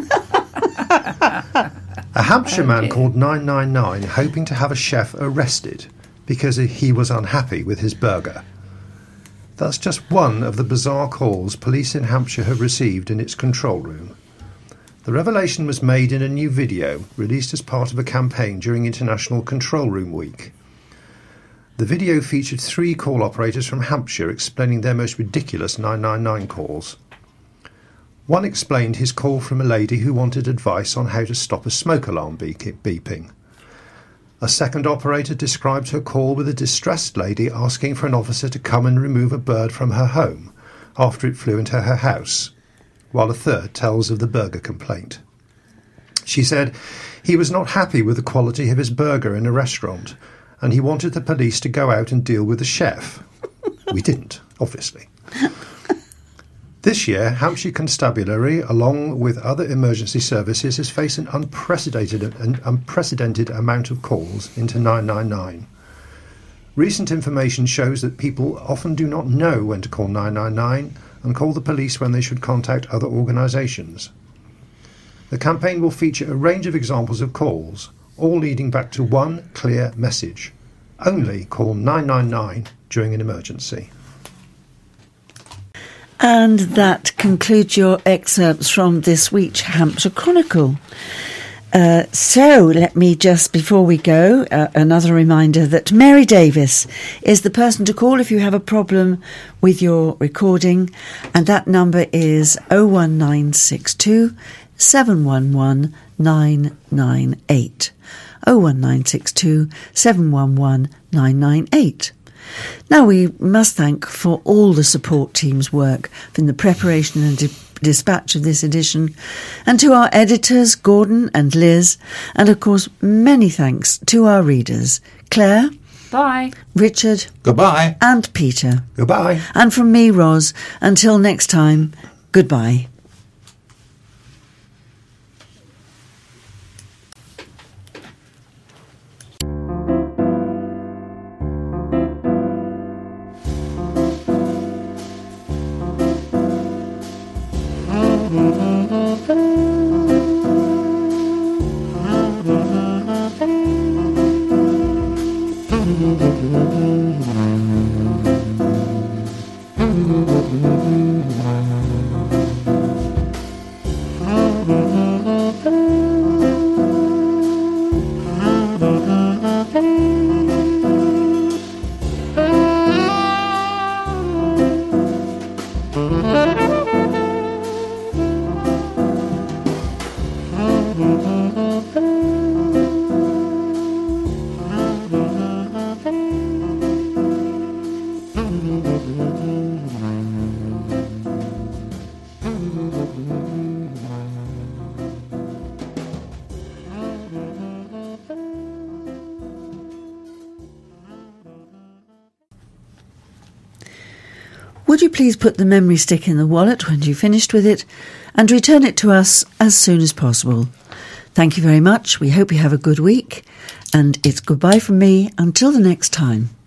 [SPEAKER 4] A Hampshire man called 999 hoping to have a chef arrested because he was unhappy with his burger. That's just one of the bizarre calls police in Hampshire have received in its control room. The revelation was made in a new video released as part of a campaign during International Control Room Week. The video featured 3 call operators from Hampshire explaining their most ridiculous 999 calls. One explained his call from a lady who wanted advice on how to stop a smoke alarm beeping. A second operator described her call with a distressed lady asking for an officer to come and remove a bird from her home after it flew into her house, while a third tells of the burger complaint. She said he was not happy with the quality of his burger in a restaurant and he wanted the police to go out and deal with the chef. We didn't, obviously. This year, Hampshire Constabulary, along with other emergency services, has faced an unprecedented amount of calls into 999. Recent information shows that people often do not know when to call 999 and call the police when they should contact other organisations. The campaign will feature a range of examples of calls, all leading back to one clear message: only call 999 during an emergency.
[SPEAKER 1] And that concludes your excerpts from this week's Hampshire Chronicle. So let me just, before we go, another reminder that Mary Davis is the person to call if you have a problem with your recording, and that number is 01962 711 998. 01962 711 998. Now, we must thank for all the support team's work from the preparation and dispatch of this edition, and to our editors, Gordon and Liz, and of course many thanks to our readers, Claire,
[SPEAKER 2] bye,
[SPEAKER 1] Richard,
[SPEAKER 3] Goodbye,
[SPEAKER 1] and Peter.
[SPEAKER 4] Goodbye.
[SPEAKER 1] And from me, Ros, until next time, goodbye. Would you please put the memory stick in the wallet when you've finished with it and return it to us as soon as possible? Thank you very much. We hope you have a good week, and it's goodbye from me until the next time.